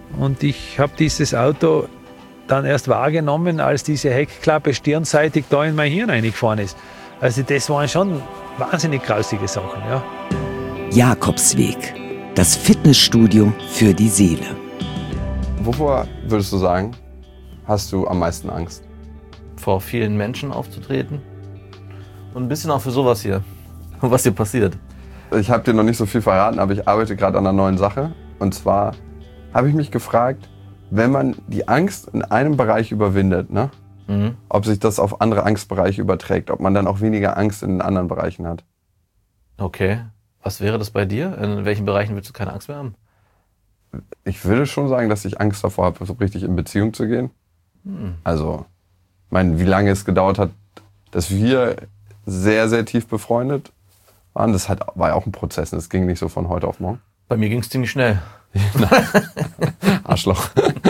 Und ich habe dieses Auto dann erst wahrgenommen, als diese Heckklappe stirnseitig da in mein Hirn reingefahren ist. Also das waren schon wahnsinnig grausige Sachen, ja. Jakobsweg, das Fitnessstudio für die Seele. Wovor würdest du sagen, hast du am meisten Angst? Vor vielen Menschen aufzutreten und ein bisschen auch für sowas hier, was hier passiert. Ich habe dir noch nicht so viel verraten, aber ich arbeite gerade an einer neuen Sache. Und zwar habe ich mich gefragt, wenn man die Angst in einem Bereich überwindet, ne? Ob sich das auf andere Angstbereiche überträgt, ob man dann auch weniger Angst in den anderen Bereichen hat. Okay, was wäre das bei dir? In welchen Bereichen willst du keine Angst mehr haben? Ich würde schon sagen, dass ich Angst davor habe, so richtig in Beziehung zu gehen. Also, ich meine, wie lange es gedauert hat, dass wir sehr, sehr tief befreundet waren, war ja auch ein Prozess. Es ging nicht so von heute auf morgen. Bei mir ging es ziemlich schnell. Arschloch.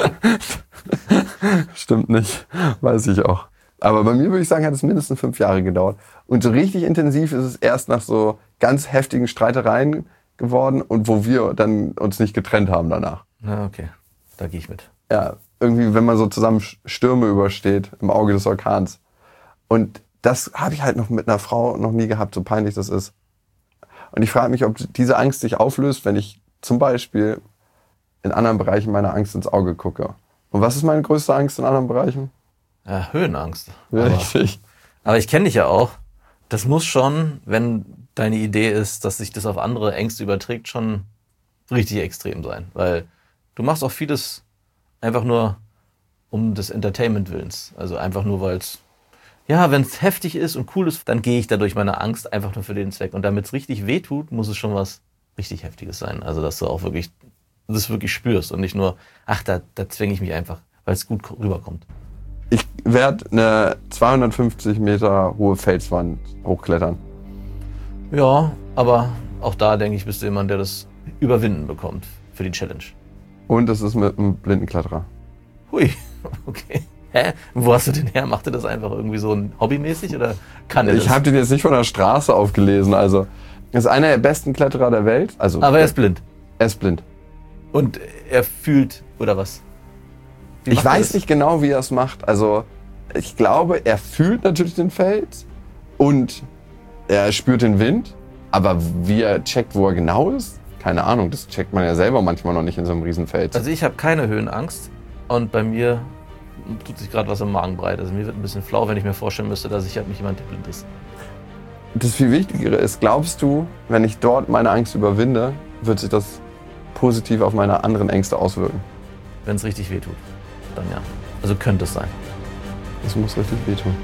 Stimmt nicht, weiß ich auch. Aber bei mir würde ich sagen, hat es mindestens 5 Jahre gedauert. Und so richtig intensiv ist es erst nach so ganz heftigen Streitereien geworden und wo wir dann uns nicht getrennt haben danach. Na, okay, da gehe ich mit. Ja, irgendwie, wenn man so zusammen Stürme übersteht im Auge des Orkans. Und das habe ich halt noch mit einer Frau noch nie gehabt, so peinlich das ist. Und ich frage mich, ob diese Angst sich auflöst, wenn ich zum Beispiel in anderen Bereichen meiner Angst ins Auge gucke. Und was ist meine größte Angst in anderen Bereichen? Ja, Höhenangst. Richtig. Aber ich kenne dich ja auch. Das muss schon, wenn deine Idee ist, dass sich das auf andere Ängste überträgt, schon richtig extrem sein. Weil du machst auch vieles einfach nur um des Entertainment-Willens. Also einfach nur, weil es, ja, wenn es heftig ist und cool ist, dann gehe ich da durch meine Angst einfach nur für den Zweck. Und damit es richtig wehtut, muss es schon was richtig Heftiges sein. Also dass du auch wirklich das wirklich spürst und nicht nur, ach, da zwänge ich mich einfach, weil es gut rüberkommt. Ich werde eine 250 Meter hohe Felswand hochklettern. Ja, aber auch da, denke ich, bist du jemand, der das überwinden bekommt für die Challenge. Und es ist mit einem Blindenkletterer. Hui, okay. Hä? Wo hast du den her? Macht er das einfach irgendwie so hobbymäßig oder kann er das? Ich habe den jetzt nicht von der Straße aufgelesen. Also, er ist einer der besten Kletterer der Welt. Also, aber er ist blind. Er ist blind. Und er fühlt, oder was? Ich weiß nicht genau, wie er es macht. Also, ich glaube, er fühlt natürlich den Fels und er spürt den Wind. Aber wie er checkt, wo er genau ist, keine Ahnung. Das checkt man ja selber manchmal noch nicht in so einem Riesenfels. Also ich habe keine Höhenangst und bei mir tut sich gerade was im Magen breit. Also mir wird ein bisschen flau, wenn ich mir vorstellen müsste, dass ich halt nicht jemand, der blind ist. Das viel Wichtigere ist, glaubst du, wenn ich dort meine Angst überwinde, wird sich das positiv auf meine anderen Ängste auswirken? Wenn es richtig wehtut, dann ja. Also könnte es sein. Es muss richtig wehtun.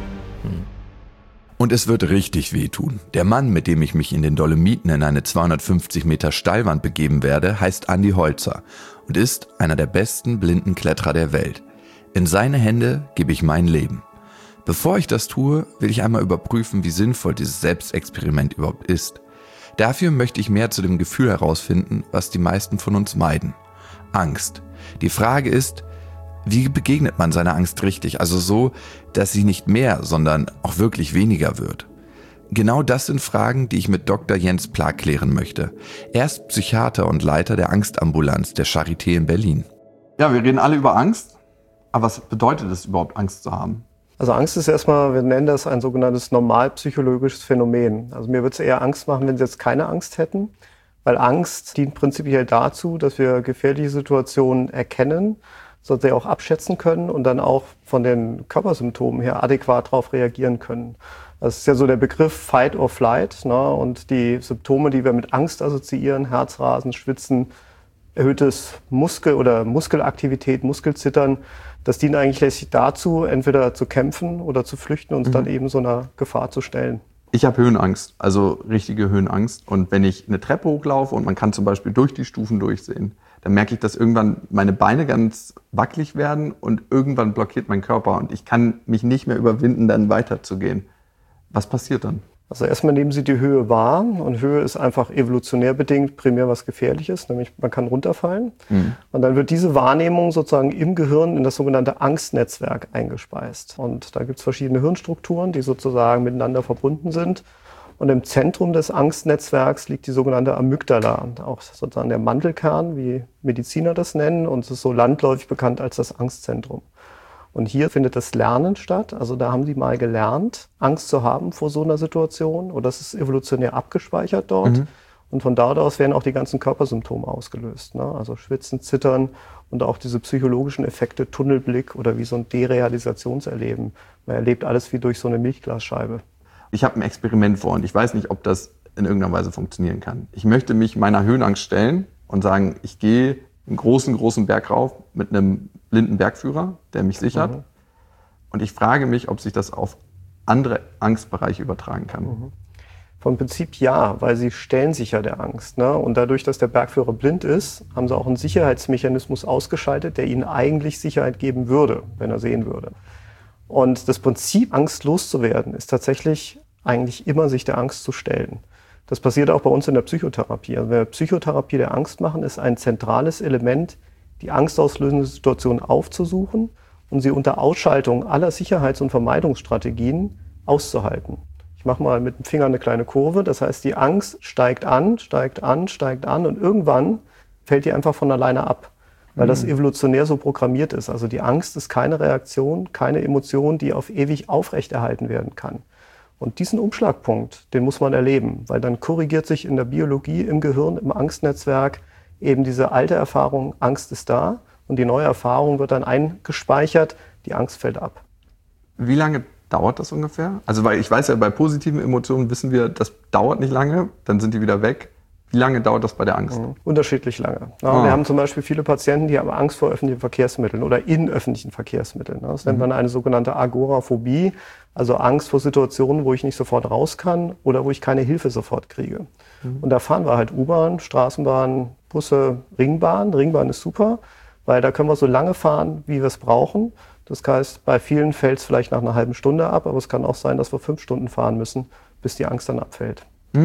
Und es wird richtig wehtun. Der Mann, mit dem ich mich in den Dolomiten in eine 250 Meter Steilwand begeben werde, heißt Andi Holzer und ist einer der besten blinden Kletterer der Welt. In seine Hände gebe ich mein Leben. Bevor ich das tue, will ich einmal überprüfen, wie sinnvoll dieses Selbstexperiment überhaupt ist. Dafür möchte ich mehr zu dem Gefühl herausfinden, was die meisten von uns meiden. Angst. Die Frage ist, wie begegnet man seiner Angst richtig? Also so, dass sie nicht mehr, sondern auch wirklich weniger wird. Genau das sind Fragen, die ich mit Dr. Jens Pla klären möchte. Er ist Psychiater und Leiter der Angstambulanz der Charité in Berlin. Ja, wir reden alle über Angst. Aber was bedeutet es überhaupt, Angst zu haben? Also Angst ist erstmal, wir nennen das ein sogenanntes normalpsychologisches Phänomen. Also mir würde es eher Angst machen, wenn Sie jetzt keine Angst hätten. Weil Angst dient prinzipiell dazu, dass wir gefährliche Situationen erkennen, sodass wir auch abschätzen können und dann auch von den Körpersymptomen her adäquat darauf reagieren können. Das ist ja so der Begriff Fight or Flight, ne? Und die Symptome, die wir mit Angst assoziieren, Herzrasen, Schwitzen, erhöhtes Muskelaktivität, Muskelzittern, das dient eigentlich letztlich dazu, entweder zu kämpfen oder zu flüchten und uns dann eben so einer Gefahr zu stellen. Ich habe Höhenangst, also richtige Höhenangst. Und wenn ich eine Treppe hochlaufe und man kann zum Beispiel durch die Stufen durchsehen, dann merke ich, dass irgendwann meine Beine ganz wackelig werden und irgendwann blockiert mein Körper und ich kann mich nicht mehr überwinden, dann weiterzugehen. Was passiert dann? Also erstmal nehmen Sie die Höhe wahr und Höhe ist einfach evolutionär bedingt primär was Gefährliches, nämlich man kann runterfallen. Und dann wird diese Wahrnehmung sozusagen im Gehirn in das sogenannte Angstnetzwerk eingespeist. Und da gibt es verschiedene Hirnstrukturen, die sozusagen miteinander verbunden sind. Und im Zentrum des Angstnetzwerks liegt die sogenannte Amygdala, auch sozusagen der Mandelkern, wie Mediziner das nennen, und es ist so landläufig bekannt als das Angstzentrum. Und hier findet das Lernen statt. Also da haben sie mal gelernt, Angst zu haben vor so einer Situation, oder es ist evolutionär abgespeichert dort. Und von dort aus werden auch die ganzen Körpersymptome ausgelöst, ne? Also Schwitzen, Zittern und auch diese psychologischen Effekte, Tunnelblick oder wie so ein Derealisationserleben. Man erlebt alles wie durch so eine Milchglasscheibe. Ich habe ein Experiment vor und ich weiß nicht, ob das in irgendeiner Weise funktionieren kann. Ich möchte mich meiner Höhenangst stellen und sagen, ich gehe einen großen Berg rauf mit einem blinden Bergführer, der mich sichert. Und ich frage mich, ob sich das auf andere Angstbereiche übertragen kann. Vom Prinzip ja, weil sie stellen sich ja der Angst, ne? Und dadurch, dass der Bergführer blind ist, haben sie auch einen Sicherheitsmechanismus ausgeschaltet, der ihnen eigentlich Sicherheit geben würde, wenn er sehen würde. Und das Prinzip, Angst loszuwerden, ist tatsächlich eigentlich immer, sich der Angst zu stellen. Das passiert auch bei uns in der Psychotherapie. Also wenn wir Psychotherapie der Angst machen, ist ein zentrales Element, die angstauslösende Situation aufzusuchen und sie unter Ausschaltung aller Sicherheits- und Vermeidungsstrategien auszuhalten. Ich mache mal mit dem Finger eine kleine Kurve. Das heißt, die Angst steigt an und irgendwann fällt die einfach von alleine ab, weil das evolutionär so programmiert ist. Also die Angst ist keine Reaktion, keine Emotion, die auf ewig aufrechterhalten werden kann. Und diesen Umschlagpunkt, den muss man erleben, weil dann korrigiert sich in der Biologie, im Gehirn, im Angstnetzwerk eben diese alte Erfahrung, Angst ist da, und die neue Erfahrung wird dann eingespeichert, die Angst fällt ab. Wie lange dauert das ungefähr? Also weil ich weiß ja, bei positiven Emotionen wissen wir, das dauert nicht lange, dann sind die wieder weg. Wie lange dauert das bei der Angst? Unterschiedlich lange. Ja, wir haben zum Beispiel viele Patienten, die haben Angst vor öffentlichen Verkehrsmitteln oder in öffentlichen Verkehrsmitteln. Das nennt man eine sogenannte Agoraphobie, also Angst vor Situationen, wo ich nicht sofort raus kann oder wo ich keine Hilfe sofort kriege. Und da fahren wir halt U-Bahn, Straßenbahn, Busse, Ringbahn. Ringbahn ist super, weil da können wir so lange fahren, wie wir es brauchen. Das heißt, bei vielen fällt es vielleicht nach einer halben Stunde ab, aber es kann auch sein, dass wir 5 Stunden fahren müssen, bis die Angst dann abfällt.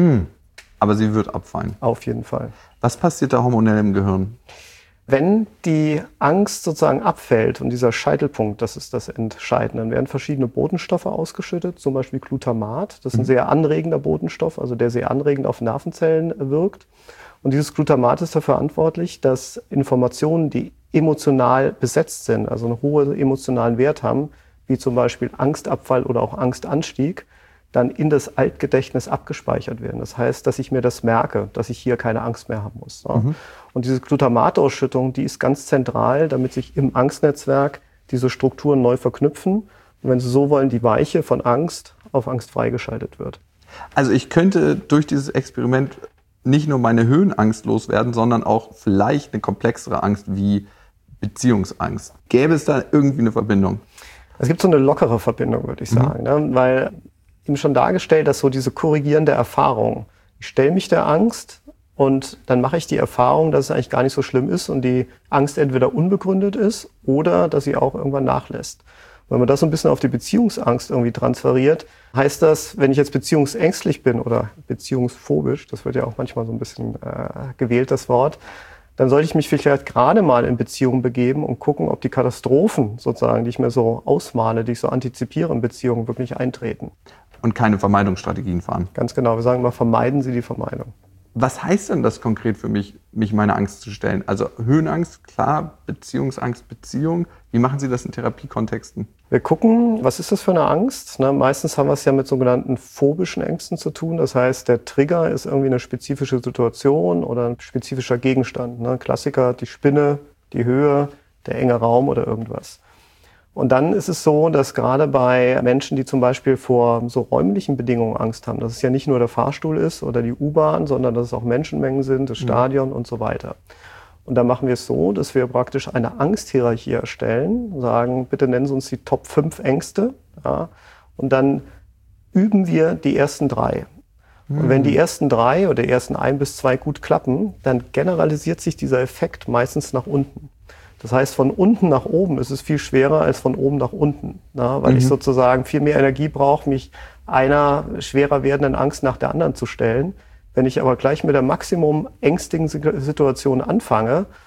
Aber sie wird abfallen. Auf jeden Fall. Was passiert da hormonell im Gehirn? Wenn die Angst sozusagen abfällt und dieser Scheitelpunkt, das ist das Entscheidende, dann werden verschiedene Botenstoffe ausgeschüttet, zum Beispiel Glutamat. Das ist ein sehr anregender Botenstoff, also der sehr anregend auf Nervenzellen wirkt. Und dieses Glutamat ist dafür verantwortlich, dass Informationen, die emotional besetzt sind, also einen hohen emotionalen Wert haben, wie zum Beispiel Angstabfall oder auch Angstanstieg, dann in das Altgedächtnis abgespeichert werden. Das heißt, dass ich mir das merke, dass ich hier keine Angst mehr haben muss. Und diese Glutamatausschüttung, die ist ganz zentral, damit sich im Angstnetzwerk diese Strukturen neu verknüpfen. Und wenn Sie so wollen, die Weiche von Angst auf Angst freigeschaltet wird. Also ich könnte durch dieses Experiment nicht nur meine Höhenangst loswerden, sondern auch vielleicht eine komplexere Angst wie Beziehungsangst. Gäbe es da irgendwie eine Verbindung? Es gibt so eine lockere Verbindung, würde ich sagen, ne? Weil eben schon dargestellt, dass so diese korrigierende Erfahrung, ich stelle mich der Angst und dann mache ich die Erfahrung, dass es eigentlich gar nicht so schlimm ist und die Angst entweder unbegründet ist oder dass sie auch irgendwann nachlässt. Wenn man das so ein bisschen auf die Beziehungsangst irgendwie transferiert, heißt das, wenn ich jetzt beziehungsängstlich bin oder beziehungsphobisch, das wird ja auch manchmal so ein bisschen gewählt, das Wort, dann sollte ich mich vielleicht gerade mal in Beziehungen begeben und gucken, ob die Katastrophen sozusagen, die ich mir so ausmale, die ich so antizipiere in Beziehungen, wirklich eintreten. Und keine Vermeidungsstrategien fahren. Ganz genau, wir sagen mal, vermeiden Sie die Vermeidung. Was heißt denn das konkret für mich meiner Angst zu stellen? Also Höhenangst, klar, Beziehungsangst, Beziehung. Wie machen Sie das in Therapiekontexten? Wir gucken, was ist das für eine Angst? Meistens haben wir es ja mit sogenannten phobischen Ängsten zu tun. Das heißt, der Trigger ist irgendwie eine spezifische Situation oder ein spezifischer Gegenstand. Klassiker, die Spinne, die Höhe, der enge Raum oder irgendwas. Und dann ist es so, dass gerade bei Menschen, die zum Beispiel vor so räumlichen Bedingungen Angst haben, dass es ja nicht nur der Fahrstuhl ist oder die U-Bahn, sondern dass es auch Menschenmengen sind, das Stadion und so weiter. Und da machen wir es so, dass wir praktisch eine Angsthierarchie erstellen, sagen, bitte nennen Sie uns die Top 5 Ängste. Ja, und dann üben wir die ersten 3. Und wenn die ersten 3 oder die ersten 1 bis 2 gut klappen, dann generalisiert sich dieser Effekt meistens nach unten. Das heißt, von unten nach oben ist es viel schwerer als von oben nach unten, weil ich sozusagen viel mehr Energie brauche, mich einer schwerer werdenden Angst nach der anderen zu stellen. Wenn ich aber gleich mit der maximum ängstigen Situation anfange,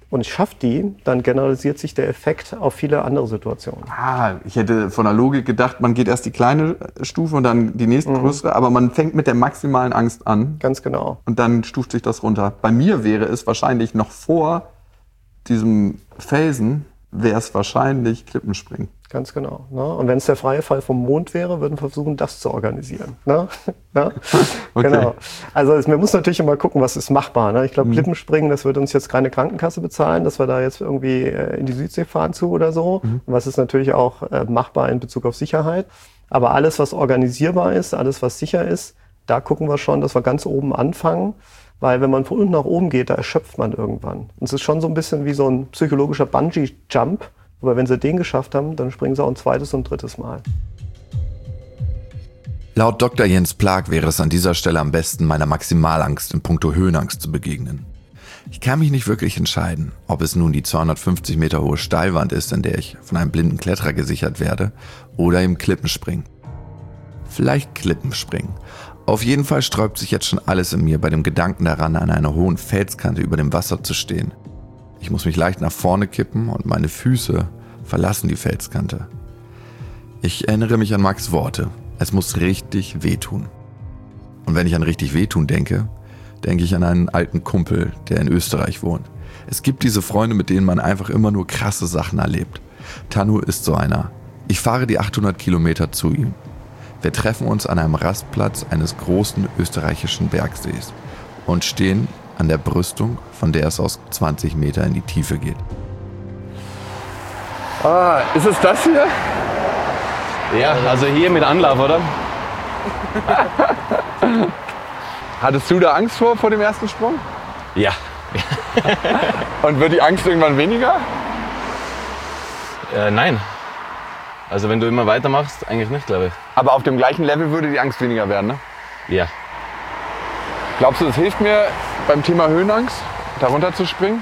und ich schaffe die, dann generalisiert sich der Effekt auf viele andere Situationen. Ich hätte von der Logik gedacht, man geht erst die kleine Stufe und dann die nächste größere, aber man fängt mit der maximalen Angst an. Ganz genau. Und dann stuft sich das runter. Bei mir wäre es wahrscheinlich noch vor diesem Phasen, wäre es wahrscheinlich Klippenspringen. Ganz genau. Ne? Und wenn es der freie Fall vom Mond wäre, würden wir versuchen, das zu organisieren. Ne? Ja? Okay. Genau. Also man muss natürlich immer gucken, was ist machbar. Ne? Ich glaube, Klippenspringen, das wird uns jetzt keine Krankenkasse bezahlen, dass wir da jetzt irgendwie in die Südsee fahren zu oder so. Was ist natürlich auch machbar in Bezug auf Sicherheit. Aber alles, was organisierbar ist, alles, was sicher ist, da gucken wir schon, dass wir ganz oben anfangen. Weil wenn man von unten nach oben geht, da erschöpft man irgendwann. Und es ist schon so ein bisschen wie so ein psychologischer Bungee-Jump. Aber wenn sie den geschafft haben, dann springen sie auch ein zweites und drittes Mal. Laut Dr. Jens Plag wäre es an dieser Stelle am besten, meiner Maximalangst in puncto Höhenangst zu begegnen. Ich kann mich nicht wirklich entscheiden, ob es nun die 250 Meter hohe Steilwand ist, in der ich von einem blinden Kletterer gesichert werde, oder im Klippenspringen. Vielleicht Klippenspringen. Auf jeden Fall sträubt sich jetzt schon alles in mir bei dem Gedanken daran, an einer hohen Felskante über dem Wasser zu stehen. Ich muss mich leicht nach vorne kippen und meine Füße verlassen die Felskante. Ich erinnere mich an Max' Worte. Es muss richtig wehtun. Und wenn ich an richtig wehtun denke, denke ich an einen alten Kumpel, der in Österreich wohnt. Es gibt diese Freunde, mit denen man einfach immer nur krasse Sachen erlebt. Tanu ist so einer. Ich fahre die 800 Kilometer zu ihm. Wir treffen uns an einem Rastplatz eines großen österreichischen Bergsees und stehen an der Brüstung, von der es aus 20 Meter in die Tiefe geht. Ist es das hier? Ja, also hier mit Anlauf, oder? Hattest du da Angst vor dem ersten Sprung? Ja. Und wird die Angst irgendwann weniger? Nein. Also wenn du immer weitermachst, eigentlich nicht, glaube ich. Aber auf dem gleichen Level würde die Angst weniger werden, ne? Ja. Glaubst du, das hilft mir beim Thema Höhenangst, da runter zu springen?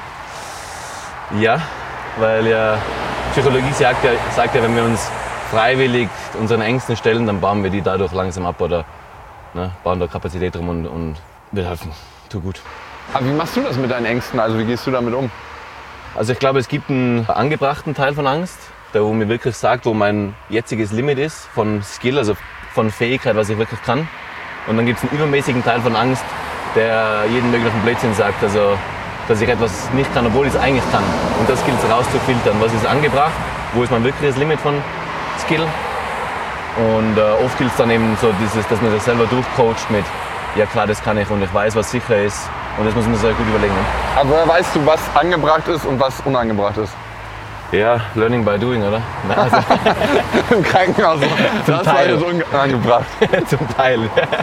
Ja, weil ja Psychologie sagt ja, wenn wir uns freiwillig unseren Ängsten stellen, dann bauen wir die dadurch langsam ab oder bauen da Kapazität drum und wird helfen. Tu gut. Aber wie machst du das mit deinen Ängsten? Also wie gehst du damit um? Also ich glaube, es gibt einen angebrachten Teil von Angst, der wo mir wirklich sagt, wo mein jetziges Limit ist von Skill, also von Fähigkeit, was ich wirklich kann. Und dann gibt es einen übermäßigen Teil von Angst, der jeden möglichen Blödsinn sagt, also dass ich etwas nicht kann, obwohl ich es eigentlich kann. Und das gilt es rauszufiltern, was ist angebracht, wo ist mein wirkliches Limit von Skill. Und oft gilt es dann eben so, dass man sich selber durchcoacht mit, ja klar, das kann ich und ich weiß, was sicher ist. Und das muss man sich gut überlegen. Aber woher weißt du, was angebracht ist und was unangebracht ist? Ja, learning by doing, oder? Also im Krankenhaus. Das war jetzt unangebracht. Zum Teil.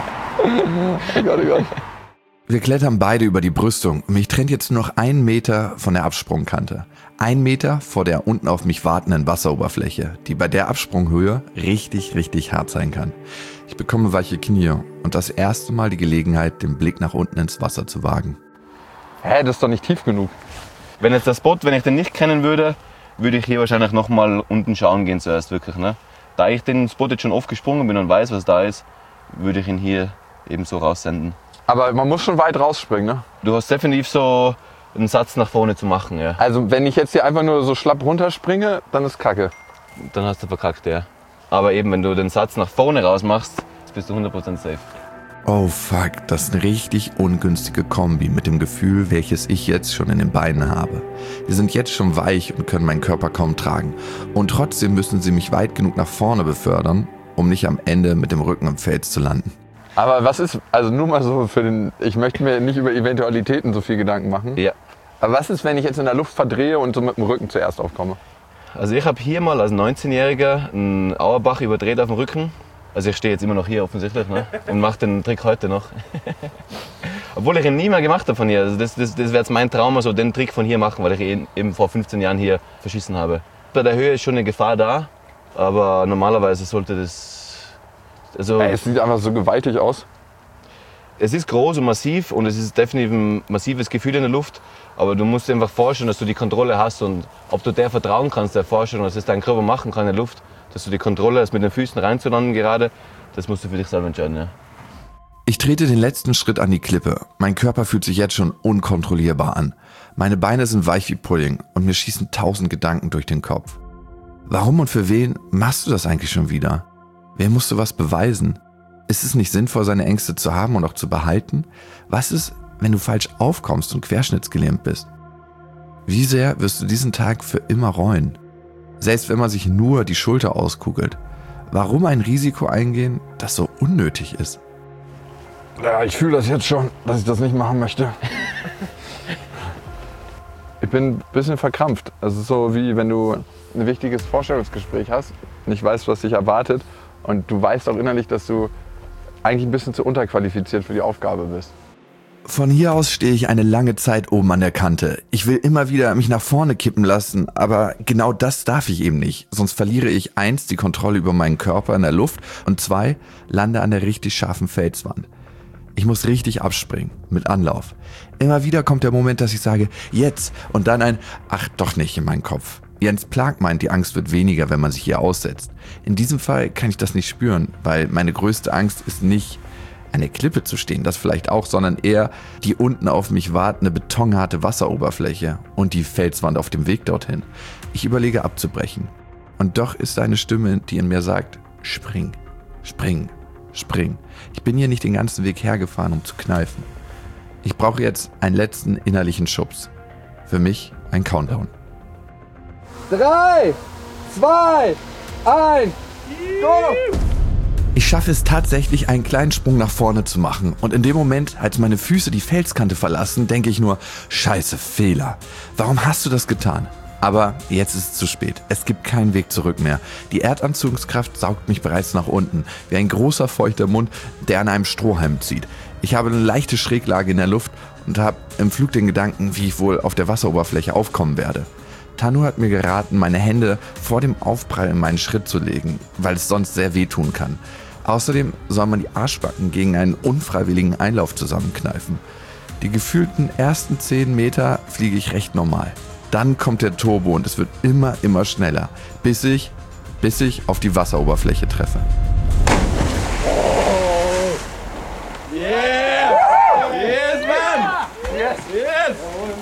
Oh Gott, oh Gott. Wir klettern beide über die Brüstung und mich trennt jetzt nur noch 1 Meter von der Absprungkante. 1 Meter vor der unten auf mich wartenden Wasseroberfläche, die bei der Absprunghöhe richtig, richtig hart sein kann. Ich bekomme weiche Knie und das erste Mal die Gelegenheit, den Blick nach unten ins Wasser zu wagen. Hä, das ist doch nicht tief genug. Wenn jetzt der Spot, wenn ich den nicht kennen würde, würde ich hier wahrscheinlich noch mal unten schauen gehen zuerst wirklich. Ne? Da ich den Spot jetzt schon oft gesprungen bin und weiß, was da ist, würde ich ihn hier eben so raussenden. Aber man muss schon weit rausspringen, ne? Du hast definitiv so einen Satz nach vorne zu machen, ja. Also wenn ich jetzt hier einfach nur so schlapp runterspringe, dann ist Kacke. Dann hast du verkackt, ja. Aber eben, wenn du den Satz nach vorne raus machst, bist du 100% safe. Oh fuck, das ist eine richtig ungünstige Kombi mit dem Gefühl, welches ich jetzt schon in den Beinen habe. Die sind jetzt schon weich und können meinen Körper kaum tragen. Und trotzdem müssen sie mich weit genug nach vorne befördern, um nicht am Ende mit dem Rücken im Fels zu landen. Aber was ist, also nur mal so für den, ich möchte mir nicht über Eventualitäten so viel Gedanken machen. Ja. Aber was ist, wenn ich jetzt in der Luft verdrehe und so mit dem Rücken zuerst aufkomme? Also ich habe hier mal als 19-Jähriger einen Auerbach überdreht auf dem Rücken. Also ich stehe jetzt immer noch hier offensichtlich, ne? Und mache den Trick heute noch. Obwohl ich ihn nie mehr gemacht habe von hier. Also das wäre jetzt mein Traum, also den Trick von hier machen, weil ich ihn eben vor 15 Jahren hier verschissen habe. Bei der Höhe ist schon eine Gefahr da, aber normalerweise sollte das... Also Es sieht einfach so gewaltig aus. Es ist groß und massiv und es ist definitiv ein massives Gefühl in der Luft, aber du musst dir einfach vorstellen, dass du die Kontrolle hast und ob du der vertrauen kannst, der Vorstellung, dass es dein Körper machen kann in der Luft, dass du die Kontrolle hast, mit den Füßen reinzulanden gerade, das musst du für dich selber entscheiden. Ja. Ich trete den letzten Schritt an die Klippe. Mein Körper fühlt sich jetzt schon unkontrollierbar an. Meine Beine sind weich wie Pudding und mir schießen 1000 Gedanken durch den Kopf. Warum und für wen machst du das eigentlich schon wieder? Wer musst du was beweisen? Ist es nicht sinnvoll, seine Ängste zu haben und auch zu behalten? Was ist, wenn du falsch aufkommst und querschnittsgelähmt bist? Wie sehr wirst du diesen Tag für immer reuen? Selbst wenn man sich nur die Schulter auskugelt. Warum ein Risiko eingehen, das so unnötig ist? Ja, ich fühle das jetzt schon, dass ich das nicht machen möchte. Ich bin ein bisschen verkrampft. Es ist so, wie wenn du ein wichtiges Vorstellungsgespräch hast, nicht weißt, was dich erwartet und du weißt auch innerlich, dass du eigentlich ein bisschen zu unterqualifiziert für die Aufgabe bist. Von hier aus stehe ich eine lange Zeit oben an der Kante. Ich will immer wieder mich nach vorne kippen lassen, aber genau das darf ich eben nicht. Sonst verliere ich 1, die Kontrolle über meinen Körper in der Luft und 2, lande an der richtig scharfen Felswand. Ich muss richtig abspringen, mit Anlauf. Immer wieder kommt der Moment, dass ich sage, jetzt, und dann ein, ach doch nicht in meinen Kopf. Jens Plag meint, die Angst wird weniger, wenn man sich hier aussetzt. In diesem Fall kann ich das nicht spüren, weil meine größte Angst ist nicht, an der Klippe zu stehen, das vielleicht auch, sondern eher die unten auf mich wartende betonharte Wasseroberfläche und die Felswand auf dem Weg dorthin. Ich überlege abzubrechen. Und doch ist da eine Stimme, die in mir sagt, spring, spring, spring. Ich bin hier nicht den ganzen Weg hergefahren, um zu kneifen. Ich brauche jetzt einen letzten innerlichen Schubs. Für mich ein Countdown. 3, 2, 1, go! Ich schaffe es tatsächlich, einen kleinen Sprung nach vorne zu machen. Und in dem Moment, als meine Füße die Felskante verlassen, denke ich nur, scheiße, Fehler. Warum hast du das getan? Aber jetzt ist es zu spät. Es gibt keinen Weg zurück mehr. Die Erdanziehungskraft saugt mich bereits nach unten, wie ein großer feuchter Mund, der an einem Strohhalm zieht. Ich habe eine leichte Schräglage in der Luft und habe im Flug den Gedanken, wie ich wohl auf der Wasseroberfläche aufkommen werde. Tanu hat mir geraten, meine Hände vor dem Aufprall in meinen Schritt zu legen, weil es sonst sehr wehtun kann. Außerdem soll man die Arschbacken gegen einen unfreiwilligen Einlauf zusammenkneifen. Die gefühlten ersten 10 Meter fliege ich recht normal. Dann kommt der Turbo und es wird immer schneller, bis ich auf die Wasseroberfläche treffe. Yeah! Yes, man! Yes! Yes!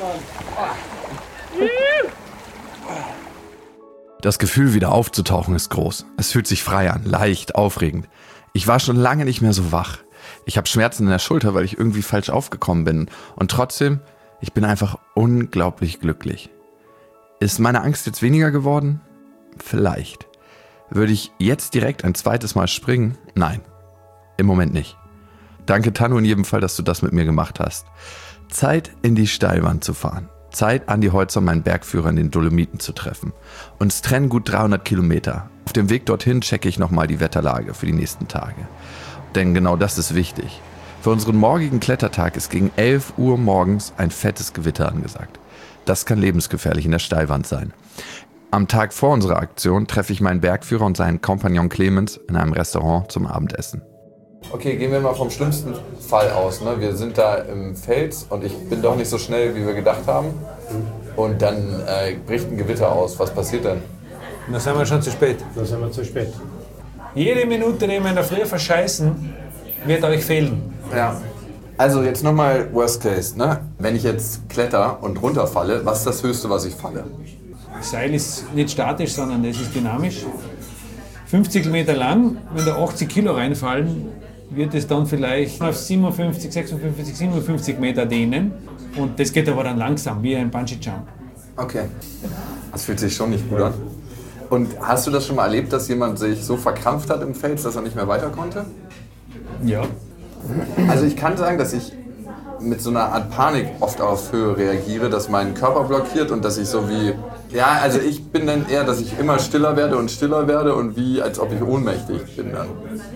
Das Gefühl, wieder aufzutauchen, ist groß. Es fühlt sich frei an, leicht, aufregend. Ich war schon lange nicht mehr so wach. Ich habe Schmerzen in der Schulter, weil ich irgendwie falsch aufgekommen bin. Und trotzdem, ich bin einfach unglaublich glücklich. Ist meine Angst jetzt weniger geworden? Vielleicht. Würde ich jetzt direkt ein zweites Mal springen? Nein, im Moment nicht. Danke Tanu in jedem Fall, dass du das mit mir gemacht hast. Zeit, in die Steilwand zu fahren. Zeit, Andi Holzer, meinen Bergführer, in den Dolomiten zu treffen. Uns trennen gut 300 Kilometer. Auf dem Weg dorthin checke ich nochmal die Wetterlage für die nächsten Tage. Denn genau das ist wichtig. Für unseren morgigen Klettertag ist gegen 11 Uhr morgens ein fettes Gewitter angesagt. Das kann lebensgefährlich in der Steilwand sein. Am Tag vor unserer Aktion treffe ich meinen Bergführer und seinen Kompagnon Clemens in einem Restaurant zum Abendessen. Okay, gehen wir mal vom schlimmsten Fall aus. Ne? Wir sind da im Fels und ich bin doch nicht so schnell, wie wir gedacht haben. Und dann bricht ein Gewitter aus. Was passiert denn? Dann sind wir schon zu spät. Dann sind wir zu spät. Jede Minute, die wir in der Früh verscheißen, wird euch fehlen. Ja. Also jetzt nochmal Worst Case. Ne? Wenn ich jetzt kletter und runterfalle, was ist das Höchste, was ich falle? Das Seil ist nicht statisch, sondern es ist dynamisch. 50 Meter lang, wenn da 80 Kilo reinfallen, wird es dann vielleicht auf 57, 56, 57 Meter dehnen. Und das geht aber dann langsam, wie ein Bungee-Jump. Okay. Das fühlt sich schon nicht gut an. Und hast du das schon mal erlebt, dass jemand sich so verkrampft hat im Fels, dass er nicht mehr weiter konnte? Ja. Also ich kann sagen, dass ich mit so einer Art Panik oft auf Höhe reagiere, dass mein Körper blockiert und dass ich so wie... Ja, also ich bin dann eher, dass ich immer stiller werde und wie, als ob ich ohnmächtig bin dann.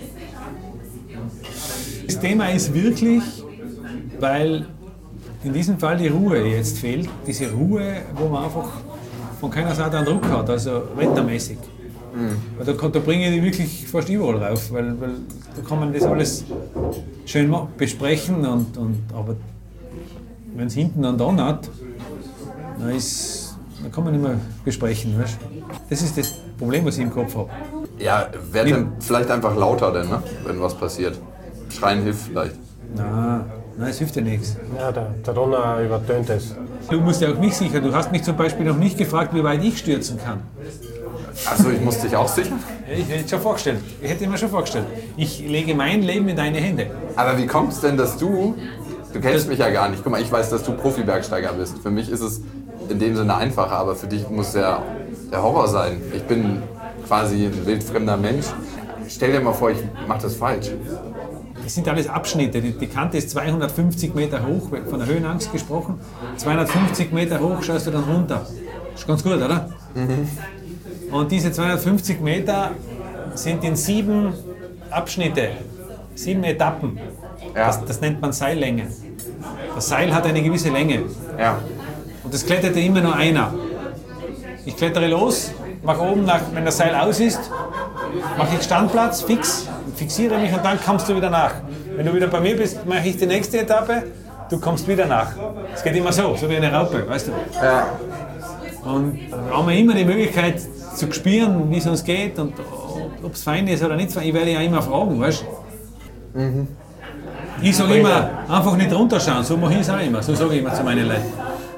Das Thema ist wirklich, weil in diesem Fall die Ruhe jetzt fehlt. Diese Ruhe, wo man einfach von keiner Seite einen Druck hat, also wettermäßig. Da bringe ich die wirklich fast überall rauf, weil da kann man das alles schön besprechen, aber wenn es hinten dann donnert, dann kann man nicht mehr besprechen. Weißt? Das ist das Problem, was ich im Kopf habe. Ja, werd dann vielleicht einfach lauter denn, ne? Wenn was passiert. Schreien hilft vielleicht. Nein, es hilft dir nichts. Ja, der Donner übertönt es. Du musst ja auch mich sichern. Du hast mich zum Beispiel noch nicht gefragt, wie weit ich stürzen kann. Achso, ich muss dich auch sichern? Ich hätte mir schon vorgestellt. Ich lege mein Leben in deine Hände. Aber wie kommt es denn, dass du kennst mich ja gar nicht. Guck mal, ich weiß, dass du Profi-Bergsteiger bist. Für mich ist es in dem Sinne einfacher, aber für dich muss der Horror sein. Ich bin quasi ein wildfremder Mensch. Stell dir mal vor, ich mache das falsch. Das sind alles Abschnitte. Die Kante ist 250 Meter hoch, von der Höhenangst gesprochen. 250 Meter hoch schaust du dann runter. Ist ganz gut, oder? Mhm. Und diese 250 Meter sind in 7 Abschnitte, 7 Etappen. Ja. Das nennt man Seillänge. Das Seil hat eine gewisse Länge. Ja. Und das klettert immer nur einer. Ich klettere los, mache oben, wenn das Seil aus ist, mache ich Standplatz, fixiere mich und dann kommst du wieder nach. Wenn du wieder bei mir bist, mache ich die nächste Etappe, du kommst wieder nach. Es geht immer so wie eine Raupe, weißt du. Ja. Und da haben wir immer die Möglichkeit zu spüren, wie es uns geht und ob es fein ist oder nicht fein. Ich werde ja immer fragen, weißt du. Mhm. Ich sage immer, einfach nicht runterschauen, so mache ich es auch immer. So sage ich immer zu meinen Leuten.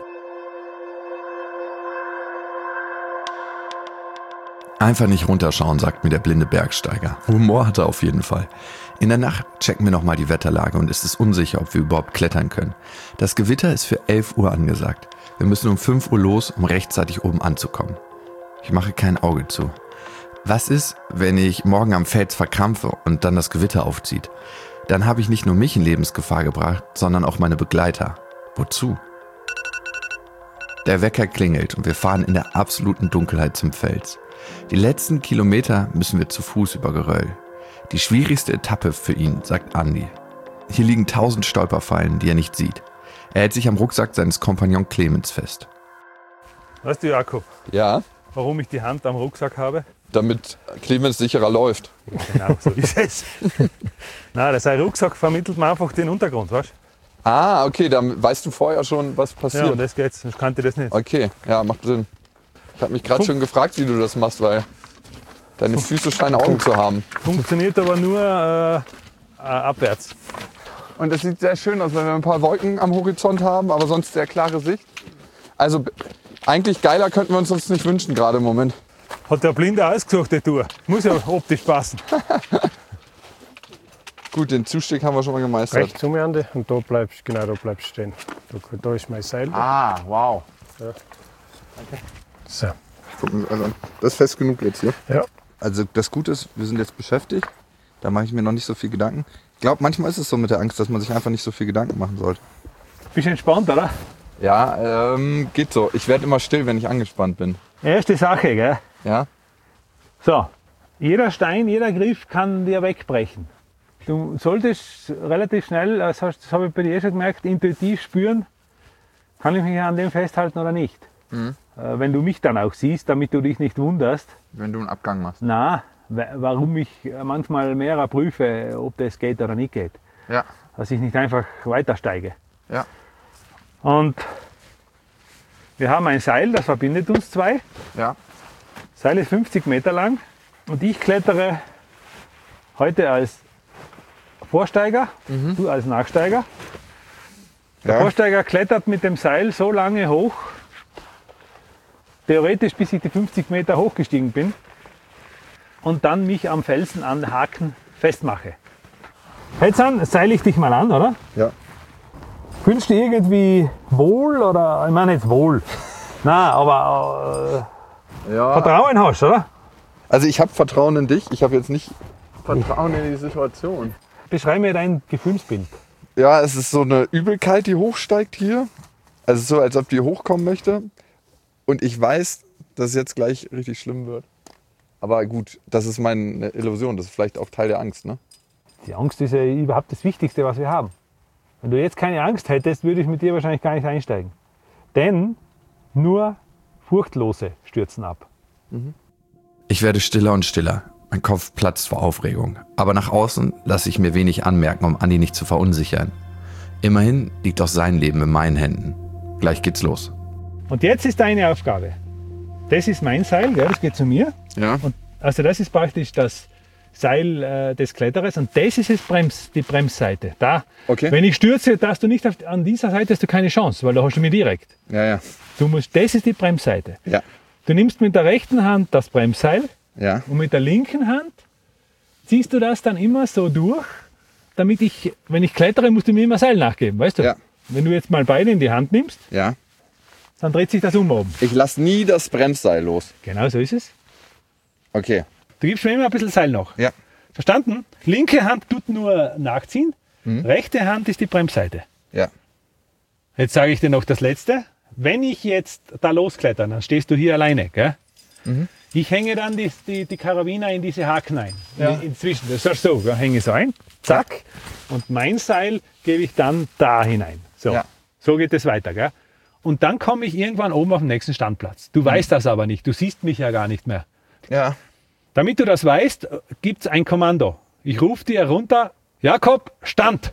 Einfach nicht runterschauen, sagt mir der blinde Bergsteiger. Humor hat er auf jeden Fall. In der Nacht checken wir nochmal die Wetterlage und es ist unsicher, ob wir überhaupt klettern können. Das Gewitter ist für 11 Uhr angesagt. Wir müssen um 5 Uhr los, um rechtzeitig oben anzukommen. Ich mache kein Auge zu. Was ist, wenn ich morgen am Fels verkrampfe und dann das Gewitter aufzieht? Dann habe ich nicht nur mich in Lebensgefahr gebracht, sondern auch meine Begleiter. Wozu? Der Wecker klingelt und wir fahren in der absoluten Dunkelheit zum Fels. Die letzten Kilometer müssen wir zu Fuß über Geröll. Die schwierigste Etappe für ihn, sagt Andi. Hier liegen 1000 Stolperfallen, die er nicht sieht. Er hält sich am Rucksack seines Kompagnons Clemens fest. Weißt du, Jakob, ja? Warum ich die Hand am Rucksack habe? Damit Clemens sicherer läuft. Genau, so ist es. Nein, sein Rucksack vermittelt mir einfach den Untergrund, weißt du? Ah, okay, dann weißt du vorher schon, was passiert. Ja, um das geht's, sonst kannte ich das nicht. Okay, ja, macht Sinn. Ich habe mich gerade schon gefragt, wie du das machst, weil deine Füße scheinen Augen zu haben. Funktioniert aber nur abwärts. Und es sieht sehr schön aus, wenn wir ein paar Wolken am Horizont haben, aber sonst sehr klare Sicht. Also eigentlich geiler könnten wir uns das nicht wünschen gerade im Moment. Hat der Blinde ausgesucht, die Tour. Muss ja optisch passen. Gut, den Zustieg haben wir schon mal gemeistert. Rechts um und da bleibst du stehen. Da ist mein Seil. Ah, wow. Ja. Okay. So. Guck mir das an. Das ist fest genug jetzt hier. Ja. Also das Gute ist, wir sind jetzt beschäftigt. Da mache ich mir noch nicht so viel Gedanken. Ich glaube, manchmal ist es so mit der Angst, dass man sich einfach nicht so viel Gedanken machen sollte. Bist du entspannt, oder? Ja, geht so. Ich werde immer still, wenn ich angespannt bin. Erste Sache, gell? Ja. So, jeder Stein, jeder Griff kann dir wegbrechen. Du solltest relativ schnell, das habe ich bei dir schon gemerkt, intuitiv spüren, kann ich mich an dem festhalten oder nicht. Mhm. Wenn du mich dann auch siehst, damit du dich nicht wunderst. Wenn du einen Abgang machst. Na, warum ich manchmal mehrer prüfe, ob das geht oder nicht geht. Ja. Dass ich nicht einfach weitersteige. Ja. Und wir haben ein Seil, das verbindet uns zwei. Ja. Seil ist 50 Meter lang und ich klettere heute als Vorsteiger, du als Nachsteiger. Der Vorsteiger klettert mit dem Seil so lange hoch, theoretisch bis ich die 50 Meter hochgestiegen bin und dann mich am Felsen an Haken festmache. Jetzt seile ich dich mal an, oder? Ja. Fühlst du dich irgendwie wohl oder, ich meine nicht wohl, nein, aber Vertrauen hast, oder? Also ich habe Vertrauen in dich, ich habe jetzt nicht Vertrauen in die Situation. Beschreib mir dein Gefühlsbild. Ja, es ist so eine Übelkeit, die hochsteigt hier. Also so, als ob die hochkommen möchte. Und ich weiß, dass es jetzt gleich richtig schlimm wird. Aber gut, das ist meine Illusion, das ist vielleicht auch Teil der Angst, ne? Die Angst ist ja überhaupt das Wichtigste, was wir haben. Wenn du jetzt keine Angst hättest, würde ich mit dir wahrscheinlich gar nicht einsteigen. Denn nur Furchtlose stürzen ab. Ich werde stiller und stiller. Mein Kopf platzt vor Aufregung. Aber nach außen lasse ich mir wenig anmerken, um Andi nicht zu verunsichern. Immerhin liegt auch sein Leben in meinen Händen. Gleich geht's los. Und jetzt ist deine Aufgabe. Das ist mein Seil, ja, das geht zu mir. Ja. Und also das ist praktisch das Seil des Kletterers und das ist jetzt die Bremsseite. Da, Okay. wenn ich stürze, hast du nicht an dieser Seite hast du keine Chance, weil da hast du mich direkt. Ja. Das ist die Bremsseite. Ja. Du nimmst mit der rechten Hand das Bremsseil Ja. und mit der linken Hand ziehst du das dann immer so durch, damit wenn ich klettere, musst du mir immer Seil nachgeben, weißt du? Ja. Wenn du jetzt mal beide in die Hand nimmst, Ja. dann dreht sich das um oben. Ich lasse nie das Bremsseil los. Genau so ist es. Okay. Du gibst mir immer ein bisschen Seil noch. Ja. Verstanden? Linke Hand tut nur nachziehen, rechte Hand ist die Bremsseite. Ja. Jetzt sage ich dir noch das Letzte. Wenn ich jetzt da loskletter, dann stehst du hier alleine. Gell? Ich hänge dann die Karabiner in diese Haken ein. Ja. Inzwischen, das ist so, hänge ich so ein, zack. Und mein Seil gebe ich dann da hinein. So, Ja. so geht es weiter. Gell? Und dann komme ich irgendwann oben auf den nächsten Standplatz. Du weißt das aber nicht, du siehst mich ja gar nicht mehr. Ja. Damit du das weißt, gibt es ein Kommando. Ich rufe dir runter, Jakob, Stand.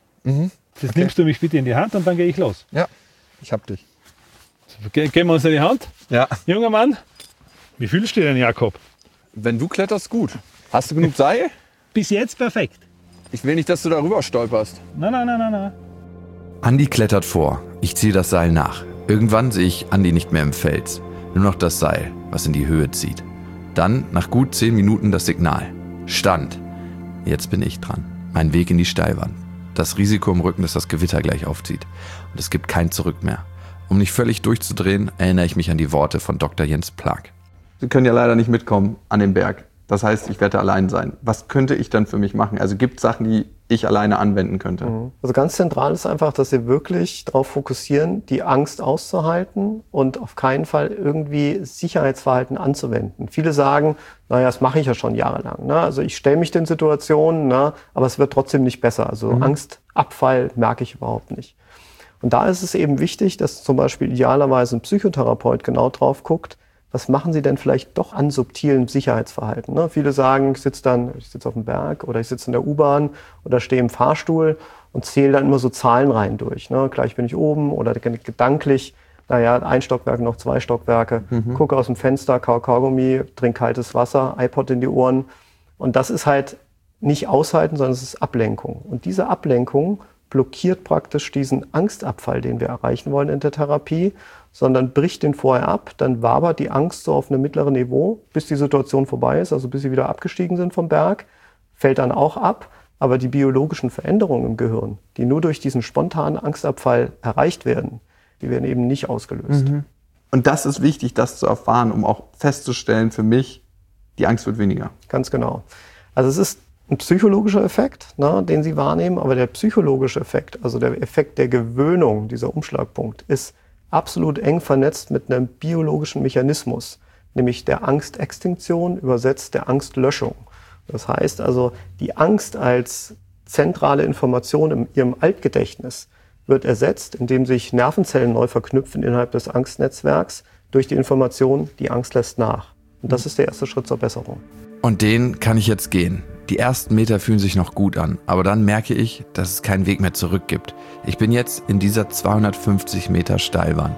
Das nimmst du mich bitte in die Hand und dann gehe ich los. Ja. Ich hab dich. Geben wir uns in die Hand. Ja. Junger Mann, wie fühlst du dich denn, Jakob? Wenn du kletterst, gut. Hast du genug Seil? Bis jetzt perfekt. Ich will nicht, dass du darüber stolperst. Nein. Andi klettert vor. Ich ziehe das Seil nach. Irgendwann sehe ich Andi nicht mehr im Fels. Nur noch das Seil, was in die Höhe zieht. Dann, nach gut 10 Minuten, das Signal. Stand. Jetzt bin ich dran. Mein Weg in die Steilwand. Das Risiko im Rücken, dass das Gewitter gleich aufzieht. Und es gibt kein Zurück mehr. Um nicht völlig durchzudrehen, erinnere ich mich an die Worte von Dr. Jens Plak. Sie können ja leider nicht mitkommen an den Berg. Das heißt, ich werde allein sein. Was könnte ich dann für mich machen? Also gibt es Sachen, die ich alleine anwenden könnte? Also ganz zentral ist einfach, dass Sie wirklich darauf fokussieren, die Angst auszuhalten und auf keinen Fall irgendwie Sicherheitsverhalten anzuwenden. Viele sagen, naja, das mache ich ja schon jahrelang. Ne? Also ich stelle mich den Situationen, ne? Aber es wird trotzdem nicht besser. Also Angstabfall merke ich überhaupt nicht. Und da ist es eben wichtig, dass zum Beispiel idealerweise ein Psychotherapeut genau drauf guckt, was machen Sie denn vielleicht doch an subtilem Sicherheitsverhalten? Ne? Viele sagen, ich sitze auf dem Berg oder ich sitze in der U-Bahn oder stehe im Fahrstuhl und zähle dann immer so Zahlenreihen durch. Ne? Gleich bin ich oben oder gedanklich, naja, 1 Stockwerk, noch 2 Stockwerke, gucke aus dem Fenster, kau Kaugummi, trinke kaltes Wasser, iPod in die Ohren. Und das ist halt nicht aushalten, sondern es ist Ablenkung. Und diese Ablenkung blockiert praktisch diesen Angstabfall, den wir erreichen wollen in der Therapie, sondern bricht den vorher ab, dann wabert die Angst so auf einem mittleren Niveau, bis die Situation vorbei ist, also bis sie wieder abgestiegen sind vom Berg, fällt dann auch ab, aber die biologischen Veränderungen im Gehirn, die nur durch diesen spontanen Angstabfall erreicht werden, die werden eben nicht ausgelöst. Und das ist wichtig, das zu erfahren, um auch festzustellen für mich, die Angst wird weniger. Ganz genau. Also es ist ein psychologischer Effekt, ne, den Sie wahrnehmen, aber der psychologische Effekt, also der Effekt der Gewöhnung, dieser Umschlagpunkt, ist absolut eng vernetzt mit einem biologischen Mechanismus, nämlich der Angstextinktion, übersetzt der Angstlöschung. Das heißt also, die Angst als zentrale Information in Ihrem Altgedächtnis wird ersetzt, indem sich Nervenzellen neu verknüpfen innerhalb des Angstnetzwerks durch die Information, die Angst lässt nach. Und das ist der erste Schritt zur Besserung. Und den kann ich jetzt gehen. Die ersten Meter fühlen sich noch gut an, aber dann merke ich, dass es keinen Weg mehr zurück gibt. Ich bin jetzt in dieser 250 Meter Steilwand.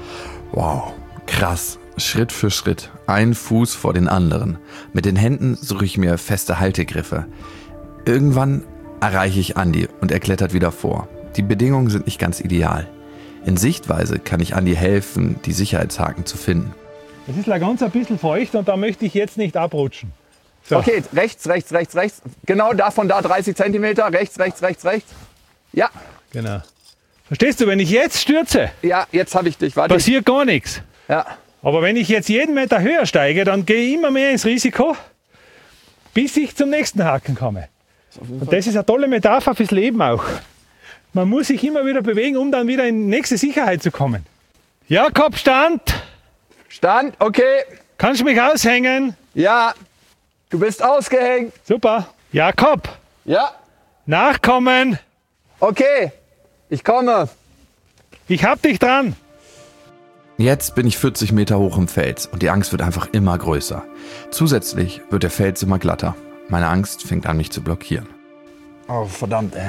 Wow, krass. Schritt für Schritt, ein Fuß vor den anderen. Mit den Händen suche ich mir feste Haltegriffe. Irgendwann erreiche ich Andi und er klettert wieder vor. Die Bedingungen sind nicht ganz ideal. In Sichtweise kann ich Andi helfen, die Sicherheitshaken zu finden. Es ist ganz ein bisschen feucht und da möchte ich jetzt nicht abrutschen. So. Okay, rechts. Genau davon da 30 Zentimeter. Rechts. Ja, Genau. Verstehst du, wenn ich jetzt stürze, ja, jetzt habe ich dich. Warte. passiert gar nichts. Ja. Aber wenn ich jetzt jeden Meter höher steige, dann gehe ich immer mehr ins Risiko, bis ich zum nächsten Haken komme. Und das ist eine tolle Metapher fürs Leben auch. Man muss sich immer wieder bewegen, um dann wieder in die nächste Sicherheit zu kommen. Jakob, Stand! Stand, okay. Kannst du mich aushängen? Ja, du bist ausgehängt. Super. Jakob, Ja, nachkommen! okay. Ich komme. Ich hab dich dran! Jetzt bin ich 40 Meter hoch im Fels und die Angst wird einfach immer größer. Zusätzlich wird der Fels immer glatter. Meine Angst fängt an, mich zu blockieren. Oh, verdammt, ey.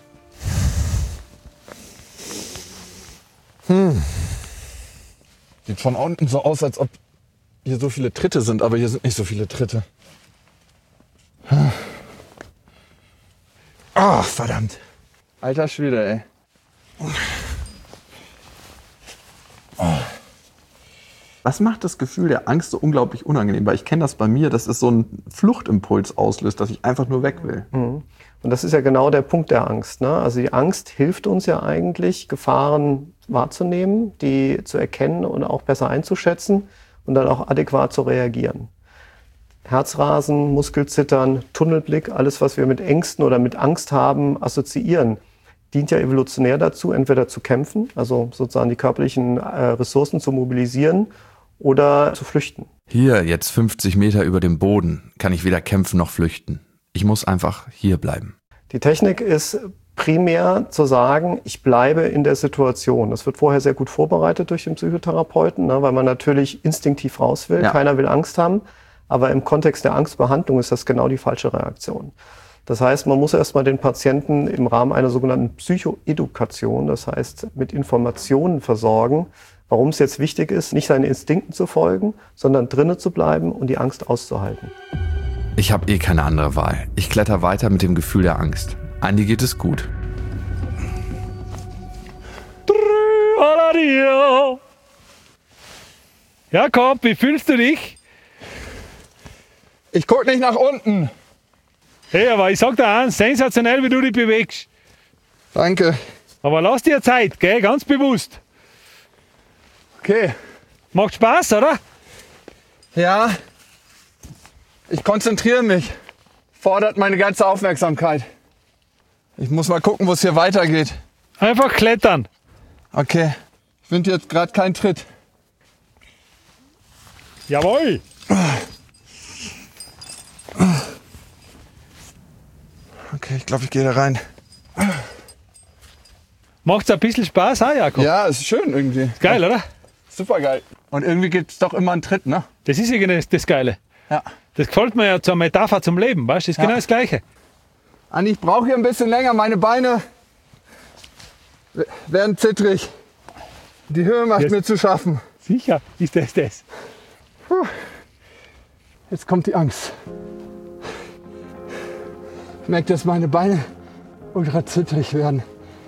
Sieht von unten so aus, als ob hier so viele Tritte sind, aber hier sind nicht so viele Tritte. Oh, verdammt. Alter Schwede, ey. Oh. Was macht das Gefühl der Angst so unglaublich unangenehm? Weil ich kenne das bei mir, dass es so einen Fluchtimpuls auslöst, dass ich einfach nur weg will. Und das ist ja genau der Punkt der Angst, ne? Also die Angst hilft uns ja eigentlich, Gefahren wahrzunehmen, die zu erkennen und auch besser einzuschätzen und dann auch adäquat zu reagieren. Herzrasen, Muskelzittern, Tunnelblick, alles, was wir mit Ängsten oder mit Angst haben, assoziieren, dient ja evolutionär dazu, entweder zu kämpfen, also sozusagen die körperlichen Ressourcen zu mobilisieren oder zu flüchten. Hier, jetzt 50 Meter über dem Boden, kann ich weder kämpfen noch flüchten. Ich muss einfach hier bleiben. Die Technik ist primär zu sagen, ich bleibe in der Situation. Das wird vorher sehr gut vorbereitet durch den Psychotherapeuten, ne, weil man natürlich instinktiv raus will. Ja. Keiner will Angst haben. Aber im Kontext der Angstbehandlung ist das genau die falsche Reaktion. Das heißt, man muss erstmal den Patienten im Rahmen einer sogenannten Psychoedukation, das heißt mit Informationen versorgen, warum es jetzt wichtig ist, nicht seinen Instinkten zu folgen, sondern drinnen zu bleiben und die Angst auszuhalten. Ich habe keine andere Wahl. Ich kletter weiter mit dem Gefühl der Angst. Andi geht es gut. Jakob, wie fühlst du dich? Ich guck nicht nach unten. Hey, aber ich sag dir eins, sensationell, wie du dich bewegst. Danke. Aber lass dir Zeit, gell? Ganz bewusst. Okay. Macht Spaß, oder? Ja. Ich konzentriere mich. Fordert meine ganze Aufmerksamkeit. Ich muss mal gucken, wo es hier weitergeht. Einfach klettern. Okay. Ich finde jetzt gerade keinen Tritt. Jawohl. Okay, ich glaube, ich gehe da rein. Macht's ein bisschen Spaß, ha, Jakob? Ja, ist schön irgendwie. Geil, oder? Super geil. Und irgendwie gibt es doch immer einen Tritt, ne? Das ist ja genau das Geile. Ja. Das gefällt mir ja zur Metapher zum Leben, weißt du? Das ist genau das Gleiche. Andi, ich brauche hier ein bisschen länger. Meine Beine werden zittrig. Die Höhe macht Jetzt- mir zu schaffen. Sicher ist das. Puh. Jetzt kommt die Angst. Ich merke, dass meine Beine ultra zittrig werden.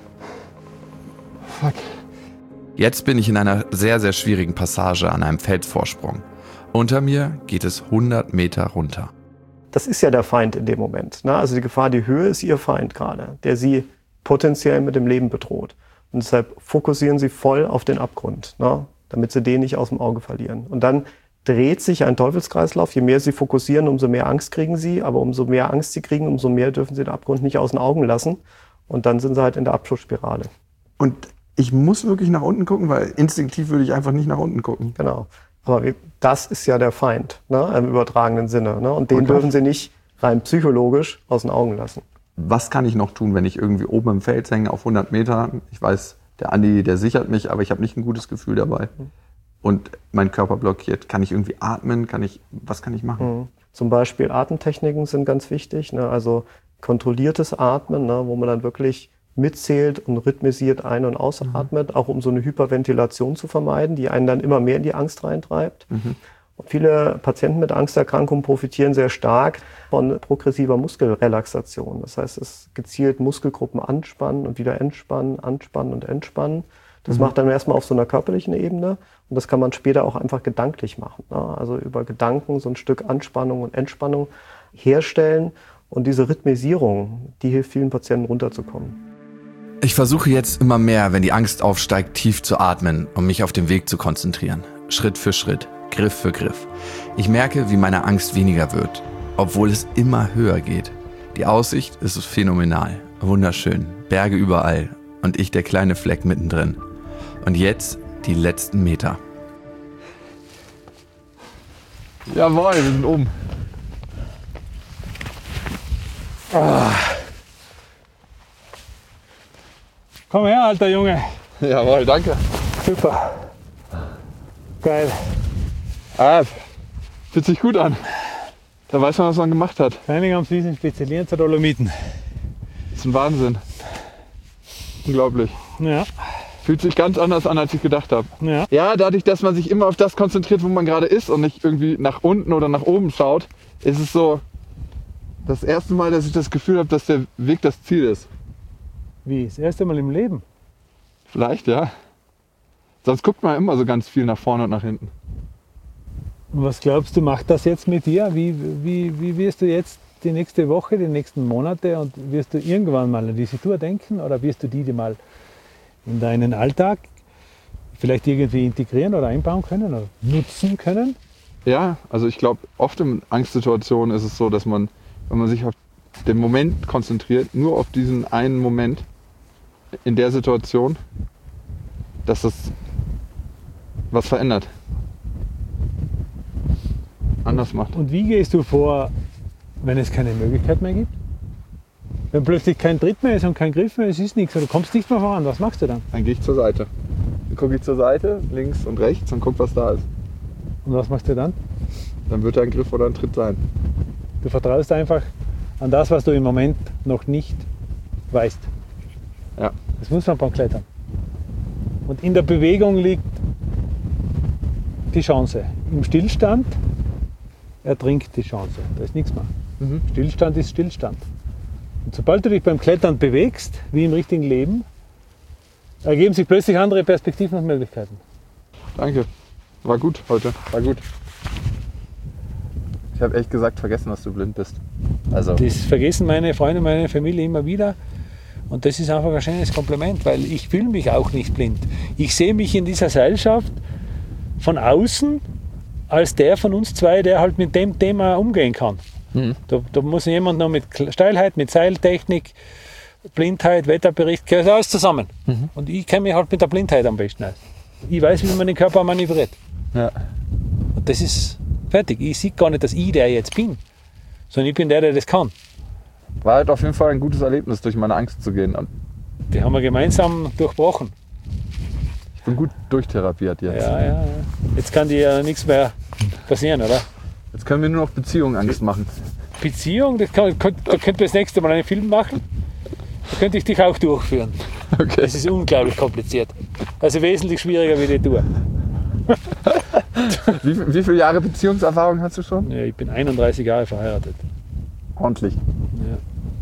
Fuck. Jetzt bin ich in einer sehr, sehr schwierigen Passage an einem Felsvorsprung. Unter mir geht es 100 Meter runter. Das ist ja der Feind in dem Moment, ne? Also die Gefahr, die Höhe ist ihr Feind gerade, der sie potenziell mit dem Leben bedroht. Und deshalb fokussieren sie voll auf den Abgrund, ne? Damit sie den nicht aus dem Auge verlieren. Und dann dreht sich ein Teufelskreislauf. Je mehr sie fokussieren, umso mehr Angst kriegen sie. Aber umso mehr Angst sie kriegen, umso mehr dürfen sie den Abgrund nicht aus den Augen lassen. Und dann sind sie halt in der Abschussspirale. Und ich muss wirklich nach unten gucken, weil instinktiv würde ich einfach nicht nach unten gucken. Genau. Aber das ist ja der Feind, ne? Im übertragenen Sinne. Ne? Und den Okay. dürfen sie nicht rein psychologisch aus den Augen lassen. Was kann ich noch tun, wenn ich irgendwie oben im Fels hänge auf 100 Meter? Ich weiß, der Andi, der sichert mich, aber ich habe nicht ein gutes Gefühl dabei. Und mein Körper blockiert. Kann ich irgendwie atmen? Was kann ich machen? Zum Beispiel Atemtechniken sind ganz wichtig, ne? Also kontrolliertes Atmen, ne? Wo man dann wirklich mitzählt und rhythmisiert ein- und ausatmet, auch um so eine Hyperventilation zu vermeiden, die einen dann immer mehr in die Angst reintreibt. Und viele Patienten mit Angsterkrankungen profitieren sehr stark von progressiver Muskelrelaxation. Das heißt, es gezielt Muskelgruppen anspannen und wieder entspannen, anspannen und entspannen. Das macht dann erstmal auf so einer körperlichen Ebene und das kann man später auch einfach gedanklich machen, ne? Also über Gedanken so ein Stück Anspannung und Entspannung herstellen und diese Rhythmisierung, die hilft vielen Patienten runterzukommen. Ich versuche jetzt immer mehr, wenn die Angst aufsteigt, tief zu atmen, um mich auf den Weg zu konzentrieren. Schritt für Schritt, Griff für Griff. Ich merke, wie meine Angst weniger wird, obwohl es immer höher geht. Die Aussicht ist phänomenal, wunderschön, Berge überall und ich der kleine Fleck mittendrin. Und jetzt die letzten Meter. Jawohl, wir sind oben. Komm her, alter Junge. Jawohl, danke. Super. Geil. Fühlt sich gut an. Da weiß man, was man gemacht hat. Einige haben sich spezialisiert zu Dolomiten. Das ist ein Wahnsinn. Unglaublich. Ja, Fühlt sich ganz anders an, als ich gedacht habe. ja. Ja, dadurch, dass man sich immer auf das konzentriert, wo man gerade ist und nicht irgendwie nach unten oder nach oben schaut, ist es so, das erste Mal, dass ich das Gefühl habe, dass der Weg das Ziel ist. Wie? Das erste Mal im Leben? Vielleicht, ja. Sonst guckt man immer so ganz viel nach vorne und nach hinten. Und was glaubst du, macht das jetzt mit dir? Wie wirst du jetzt die nächste Woche, die nächsten Monate und wirst du irgendwann mal an diese Tour denken oder wirst du die mal in deinen Alltag vielleicht irgendwie integrieren oder einbauen können oder nutzen können? Ja, also ich glaube, oft in Angstsituationen ist es so, dass man, wenn man sich auf den Moment konzentriert, nur auf diesen einen Moment in der Situation, dass das was verändert. Anders macht. Und wie gehst du vor, wenn es keine Möglichkeit mehr gibt? Wenn plötzlich kein Tritt mehr ist und kein Griff mehr, es ist nichts, du kommst nicht mehr voran, was machst du dann? Dann gehe ich zur Seite. Dann gucke ich zur Seite, links und rechts und gucke, was da ist. Und was machst du dann? Dann wird da ein Griff oder ein Tritt sein. Du vertraust einfach an das, was du im Moment noch nicht weißt. Ja. Das muss man beim Klettern. Und in der Bewegung liegt die Chance. Im Stillstand ertrinkt die Chance. Da ist nichts mehr. Stillstand ist Stillstand. Und sobald du dich beim Klettern bewegst, wie im richtigen Leben, ergeben sich plötzlich andere Perspektiven und Möglichkeiten. Danke. War gut heute. War gut. Ich habe echt gesagt vergessen, dass du blind bist. Also. Das vergessen meine Freunde, meine Familie immer wieder. Und das ist einfach ein schönes Kompliment, weil ich fühle mich auch nicht blind. Ich sehe mich in dieser Seilschaft von außen als der von uns zwei, der halt mit dem Thema umgehen kann. Da muss jemand noch mit Steilheit, mit Seiltechnik, Blindheit, Wetterbericht, gehört alles zusammen. Und ich kenne mich halt mit der Blindheit am besten aus. Ich weiß, wie man den Körper manövriert. Ja. Und das ist fertig. Ich sehe gar nicht, dass ich der jetzt bin, sondern ich bin der das kann. War halt auf jeden Fall ein gutes Erlebnis, durch meine Angst zu gehen. Und die haben wir gemeinsam durchbrochen. ich bin gut durchtherapiert jetzt. Ja. Jetzt kann dir ja nichts mehr passieren, oder? Jetzt können wir nur noch Beziehungen Angst machen. Beziehung, da könnten wir das nächste Mal einen Film machen. Da könnte ich dich auch durchführen. Okay. Das ist unglaublich kompliziert. Also wesentlich schwieriger wie die Tour. Wie viele Jahre Beziehungserfahrung hast du schon? Ja, ich bin 31 Jahre verheiratet. Ordentlich. Ja.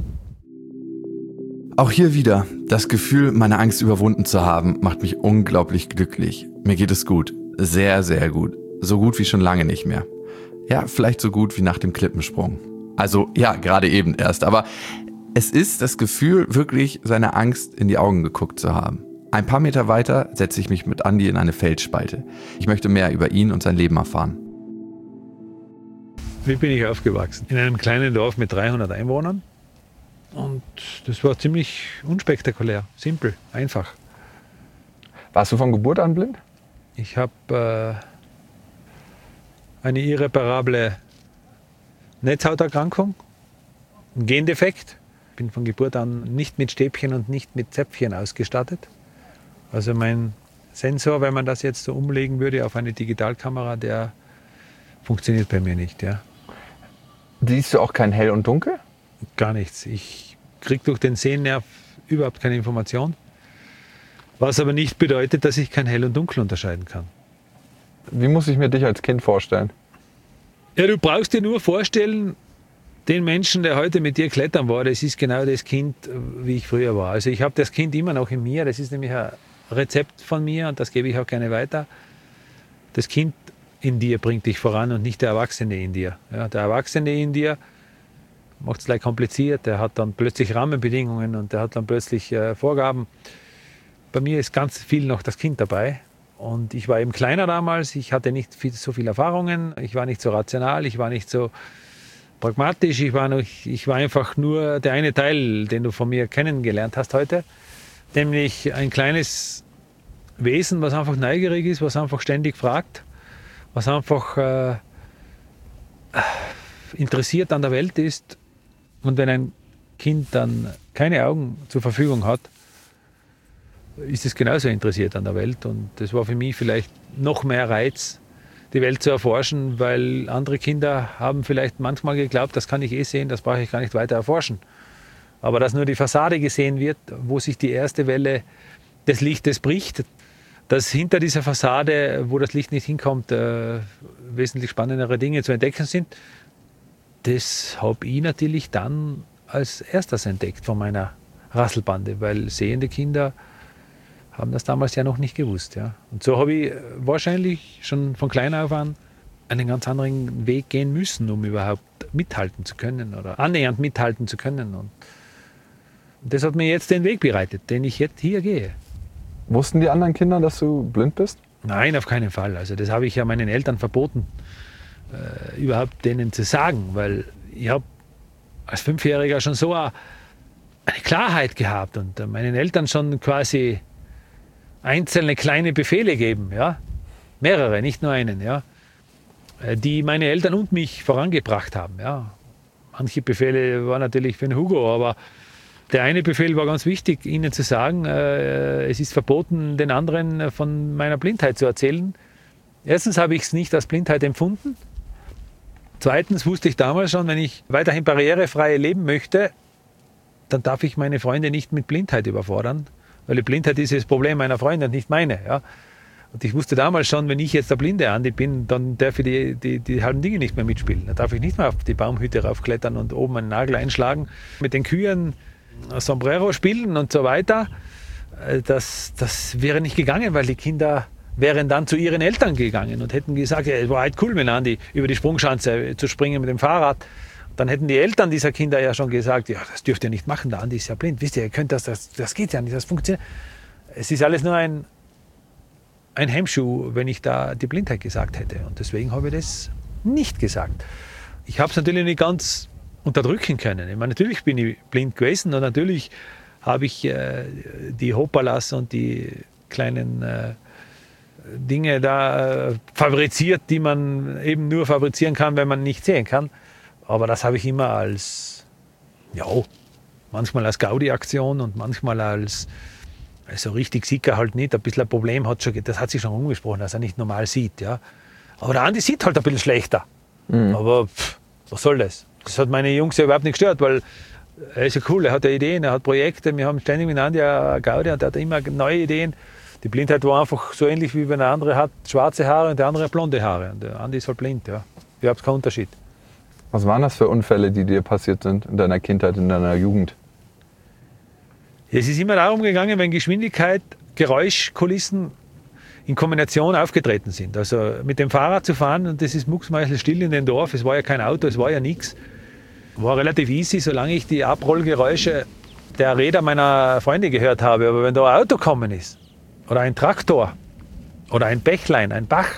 Auch hier wieder, das Gefühl, meine Angst überwunden zu haben, macht mich unglaublich glücklich. Mir geht es gut. Sehr, sehr gut. So gut wie schon lange nicht mehr. Ja, vielleicht so gut wie nach dem Klippensprung. Also, ja, gerade eben erst. Aber es ist das Gefühl, wirklich seiner Angst in die Augen geguckt zu haben. Ein paar Meter weiter setze ich mich mit Andi in eine Felsspalte. Ich möchte mehr über ihn und sein Leben erfahren. Wie bin ich aufgewachsen? In einem kleinen Dorf mit 300 Einwohnern. Und das war ziemlich unspektakulär, simpel, einfach. Warst du von Geburt an blind? Ich habe eine irreparable Netzhauterkrankung, einen Gendefekt. Ich bin von Geburt an nicht mit Stäbchen und nicht mit Zäpfchen ausgestattet. Also mein Sensor, wenn man das jetzt so umlegen würde auf eine Digitalkamera, der funktioniert bei mir nicht. Ja. Siehst du auch kein Hell und Dunkel? Gar nichts. Ich kriege durch den Sehnerv überhaupt keine Information. Was aber nicht bedeutet, dass ich kein Hell und Dunkel unterscheiden kann. Wie muss ich mir dich als Kind vorstellen? Ja, du brauchst dir nur vorstellen, den Menschen, der heute mit dir klettern war, das ist genau das Kind, wie ich früher war. Also ich habe das Kind immer noch in mir. Das ist nämlich ein Rezept von mir und das gebe ich auch gerne weiter. Das Kind in dir bringt dich voran und nicht der Erwachsene in dir. Ja, der Erwachsene in dir macht es gleich kompliziert. Der hat dann plötzlich Rahmenbedingungen und der hat dann plötzlich Vorgaben. Bei mir ist ganz viel noch das Kind dabei. Und ich war eben kleiner damals, ich hatte nicht so viele Erfahrungen, ich war nicht so rational, ich war nicht so pragmatisch, ich war einfach nur der eine Teil, den du von mir kennengelernt hast heute. Nämlich ein kleines Wesen, was einfach neugierig ist, was einfach ständig fragt, was einfach interessiert an der Welt ist. Und wenn ein Kind dann keine Augen zur Verfügung hat, ist es genauso interessiert an der Welt. Und das war für mich vielleicht noch mehr Reiz, die Welt zu erforschen, weil andere Kinder haben vielleicht manchmal geglaubt, das kann ich eh sehen, das brauche ich gar nicht weiter erforschen. Aber dass nur die Fassade gesehen wird, wo sich die erste Welle des Lichtes bricht, dass hinter dieser Fassade, wo das Licht nicht hinkommt, wesentlich spannendere Dinge zu entdecken sind. das habe ich natürlich dann als erstes entdeckt von meiner Rasselbande, weil sehende Kinder haben das damals ja noch nicht gewusst. Ja. Und so habe ich wahrscheinlich schon von klein auf an einen ganz anderen Weg gehen müssen, um überhaupt mithalten zu können oder annähernd mithalten zu können. Und das hat mir jetzt den Weg bereitet, den ich jetzt hier gehe. Wussten die anderen Kinder, dass du blind bist? Nein, auf keinen Fall. Also das habe ich ja meinen Eltern verboten, überhaupt denen zu sagen, weil ich habe als 5-Jähriger schon so eine Klarheit gehabt und meinen Eltern schon quasi einzelne kleine Befehle geben, ja, mehrere, nicht nur einen, ja, die meine Eltern und mich vorangebracht haben, ja. Manche Befehle waren natürlich für den Hugo, aber der eine Befehl war ganz wichtig, ihnen zu sagen, es ist verboten, den anderen von meiner Blindheit zu erzählen. Erstens habe ich es nicht als Blindheit empfunden. Zweitens wusste ich damals schon, wenn ich weiterhin barrierefrei leben möchte, dann darf ich meine Freunde nicht mit Blindheit überfordern, weil die Blindheit ist das Problem meiner Freunde und nicht meine. Ja. Und ich wusste damals schon, wenn ich jetzt der blinde Andi bin, dann darf ich die halben Dinge nicht mehr mitspielen. Dann darf ich nicht mehr auf die Baumhütte raufklettern und oben einen Nagel einschlagen, mit den Kühen Sombrero spielen und so weiter. Das wäre nicht gegangen, weil die Kinder wären dann zu ihren Eltern gegangen und hätten gesagt, ja, es war halt cool, mit Andi über die Sprungschanze zu springen mit dem Fahrrad. Dann hätten die Eltern dieser Kinder ja schon gesagt, ja, das dürft ihr nicht machen, der Andi ist ja blind. Wisst ihr, ihr könnt das geht ja nicht, das funktioniert. Es ist alles nur ein Hemmschuh, wenn ich da die Blindheit gesagt hätte. Und deswegen habe ich das nicht gesagt. Ich habe es natürlich nicht ganz unterdrücken können. Ich meine, natürlich bin ich blind gewesen und natürlich habe ich die Hopalas und die kleinen Dinge da fabriziert, die man eben nur fabrizieren kann, wenn man nicht sehen kann. Aber das habe ich immer als, ja, manchmal als Gaudi-Aktion und manchmal als, also richtig sieht er halt nicht, ein bisschen ein Problem hat schon, das hat sich schon umgesprochen, dass er nicht normal sieht. Ja. Aber der Andi sieht halt ein bisschen schlechter. Aber was soll das? Das hat meine Jungs ja überhaupt nicht gestört, weil er ist ja cool, er hat ja Ideen, er hat Projekte, wir haben ständig mit Andi eine Gaudi und er hat immer neue Ideen. Die Blindheit war einfach so ähnlich, wie wenn der andere hat schwarze Haare und der andere blonde Haare. Und der Andi ist halt blind, ja. Überhaupt kein Unterschied. Was waren das für Unfälle, die dir passiert sind in deiner Kindheit, in deiner Jugend? Es ist immer darum gegangen, wenn Geschwindigkeit, Geräuschkulissen in Kombination aufgetreten sind. Also mit dem Fahrrad zu fahren, und das ist mucksmeißelstill in dem Dorf, es war ja kein Auto, es war ja nichts. War relativ easy, solange ich die Abrollgeräusche der Räder meiner Freunde gehört habe. Aber wenn da ein Auto gekommen ist, oder ein Traktor, oder ein Bächlein, ein Bach,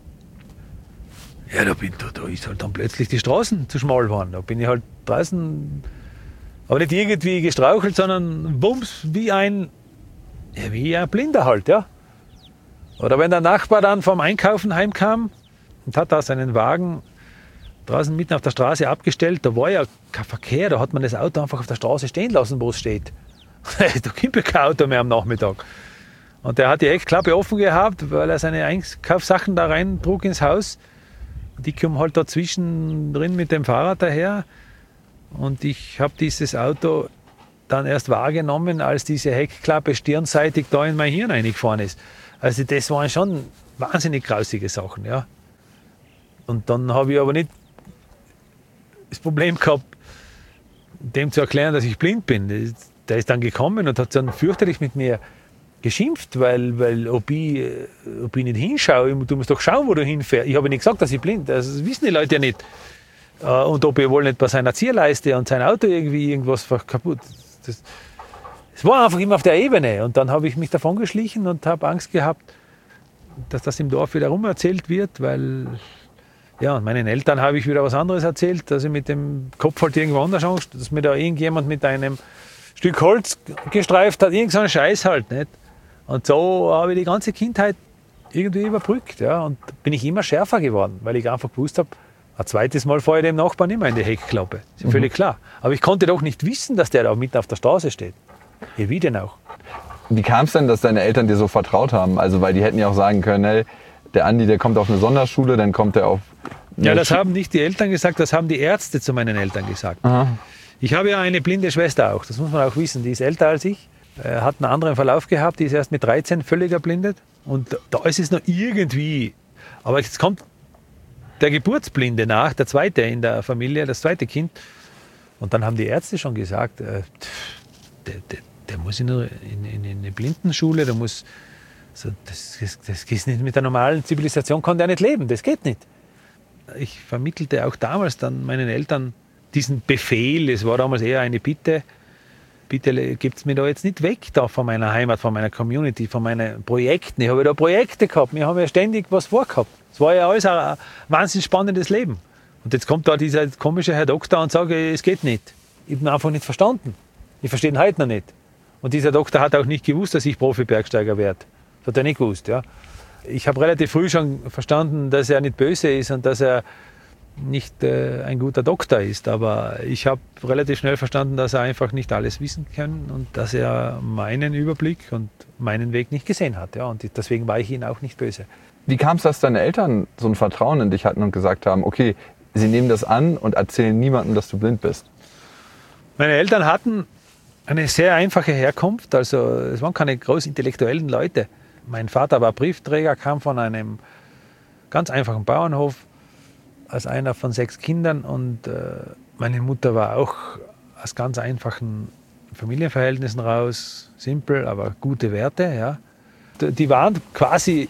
ja, da ist halt dann plötzlich die Straßen zu schmal geworden. Da bin ich halt draußen, aber nicht irgendwie gestrauchelt, sondern bums, wie ein Blinder halt, ja. Oder wenn der Nachbar dann vom Einkaufen heimkam und hat da seinen Wagen draußen mitten auf der Straße abgestellt, da war ja kein Verkehr, da hat man das Auto einfach auf der Straße stehen lassen, wo es steht. Da kommt ja kein Auto mehr am Nachmittag. Und der hat die Heckklappe offen gehabt, weil er seine Einkaufssachen da rein trug ins Haus. Die kommen halt dazwischen drin mit dem Fahrrad daher. Und ich habe dieses Auto dann erst wahrgenommen, als diese Heckklappe stirnseitig da in mein Hirn reingefahren ist. Also das waren schon wahnsinnig grausige Sachen, ja. Und dann habe ich aber nicht das Problem gehabt, dem zu erklären, dass ich blind bin. Der ist dann gekommen und hat dann fürchterlich mit mir geschimpft, weil ob ich nicht hinschaue, du musst doch schauen, wo du hinfährst. Ich habe nicht gesagt, dass ich blind bin, das wissen die Leute ja nicht. Und ob ich wohl nicht bei seiner Zierleiste und sein Auto irgendwas kaputt. Es war einfach immer auf der Ebene. Und dann habe ich mich davon geschlichen und habe Angst gehabt, dass das im Dorf wieder rumerzählt wird, weil ja, meinen Eltern habe ich wieder was anderes erzählt, dass ich mit dem Kopf halt irgendwo anders angst, dass mir da irgendjemand mit einem Stück Holz gestreift hat, irgend so ein Scheiß halt, nicht? Und so habe ich die ganze Kindheit irgendwie überbrückt, ja, und bin ich immer schärfer geworden, weil ich einfach gewusst habe, ein zweites Mal fahre ich dem Nachbarn immer in die Heckklappe, ist ja völlig klar. Aber ich konnte doch nicht wissen, dass der da mitten auf der Straße steht. Ja, wie denn auch? Wie kam es denn, dass deine Eltern dir so vertraut haben? Also, weil die hätten ja auch sagen können, hey, der Andi, der kommt auf eine Sonderschule, dann kommt er auf... Ja, das haben nicht die Eltern gesagt, das haben die Ärzte zu meinen Eltern gesagt. Aha. Ich habe ja eine blinde Schwester auch, das muss man auch wissen, die ist älter als ich, hat einen anderen Verlauf gehabt, die ist erst mit 13 völlig erblindet und da ist es noch irgendwie, aber jetzt kommt der Geburtsblinde nach, der zweite in der Familie, das zweite Kind. Und dann haben die Ärzte schon gesagt, der muss in eine Blindenschule, der muss, das ist nicht mit der normalen Zivilisation, kann der nicht leben, das geht nicht. Ich vermittelte auch damals dann meinen Eltern diesen Befehl, es war damals eher eine Bitte gebt es mir da jetzt nicht weg da von meiner Heimat, von meiner Community, von meinen Projekten. Ich habe da Projekte gehabt, wir haben ja ständig was vorgehabt. Es war ja alles ein wahnsinnig spannendes Leben. Und jetzt kommt da dieser komische Herr Doktor und sagt, es geht nicht. Ich habe ihn einfach nicht verstanden. Ich verstehe ihn heute noch nicht. Und dieser Doktor hat auch nicht gewusst, dass ich Profi-Bergsteiger werde. Das hat er nicht gewusst. Ja. Ich habe relativ früh schon verstanden, dass er nicht böse ist und dass er nicht ein guter Doktor ist. Aber ich habe relativ schnell verstanden, dass er einfach nicht alles wissen kann und dass er meinen Überblick und meinen Weg nicht gesehen hat. Ja. Und deswegen war ich ihm auch nicht böse. Wie kam es, dass deine Eltern so ein Vertrauen in dich hatten und gesagt haben, okay, sie nehmen das an und erzählen niemandem, dass du blind bist? Meine Eltern hatten eine sehr einfache Herkunft, also es waren keine groß intellektuellen Leute. Mein Vater war Briefträger, kam von einem ganz einfachen Bauernhof als einer von 6 Kindern und meine Mutter war auch aus ganz einfachen Familienverhältnissen raus, simpel, aber gute Werte. Ja. Die waren quasi,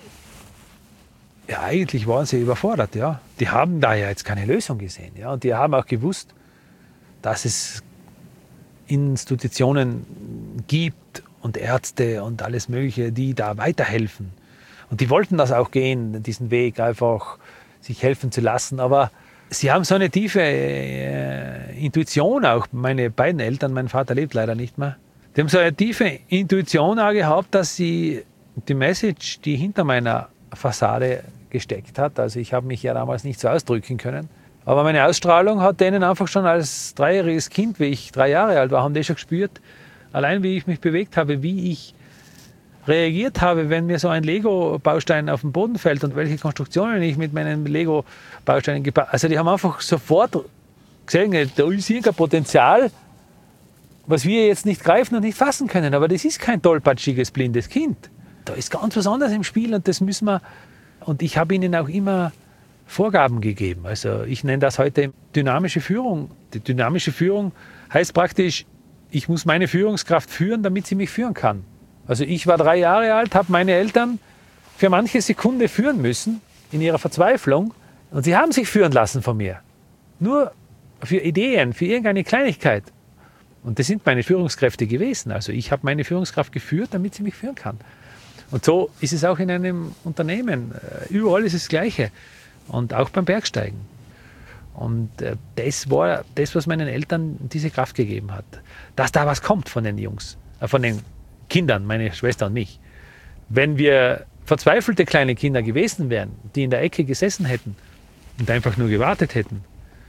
ja eigentlich waren sie überfordert. Ja. Die haben da ja jetzt keine Lösung gesehen. Ja. Und die haben auch gewusst, dass es Institutionen gibt und Ärzte und alles Mögliche, die da weiterhelfen. Und die wollten das auch gehen, diesen Weg, einfach sich helfen zu lassen. Aber sie haben so eine tiefe Intuition auch, meine beiden Eltern, mein Vater lebt leider nicht mehr, die haben so eine tiefe Intuition auch gehabt, dass sie die Message, die hinter meiner Fassade gesteckt hat, also ich habe mich ja damals nicht so ausdrücken können, aber meine Ausstrahlung hat denen einfach schon als 3-jähriges Kind, wie ich 3 Jahre alt war, haben die schon gespürt, allein wie ich mich bewegt habe, wie ich reagiert habe, wenn mir so ein Lego-Baustein auf den Boden fällt und welche Konstruktionen ich mit meinen Lego-Bausteinen gebaut habe. Also die haben einfach sofort gesehen, da ist irgendein Potenzial, was wir jetzt nicht greifen und nicht fassen können. Aber das ist kein tollpatschiges, blindes Kind. Da ist ganz was anderes im Spiel und das müssen wir. Und ich habe ihnen auch immer Vorgaben gegeben. Also ich nenne das heute dynamische Führung. Die dynamische Führung heißt praktisch, ich muss meine Führungskraft führen, damit sie mich führen kann. Also ich war 3 Jahre alt, habe meine Eltern für manche Sekunde führen müssen, in ihrer Verzweiflung. Und sie haben sich führen lassen von mir. Nur für Ideen, für irgendeine Kleinigkeit. Und das sind meine Führungskräfte gewesen. Also ich habe meine Führungskraft geführt, damit sie mich führen kann. Und so ist es auch in einem Unternehmen. Überall ist es das Gleiche. Und auch beim Bergsteigen. Und das war das, was meinen Eltern diese Kraft gegeben hat. Dass da was kommt von den Jungs, von den Kindern, meine Schwester und mich. Wenn wir verzweifelte kleine Kinder gewesen wären, die in der Ecke gesessen hätten und einfach nur gewartet hätten,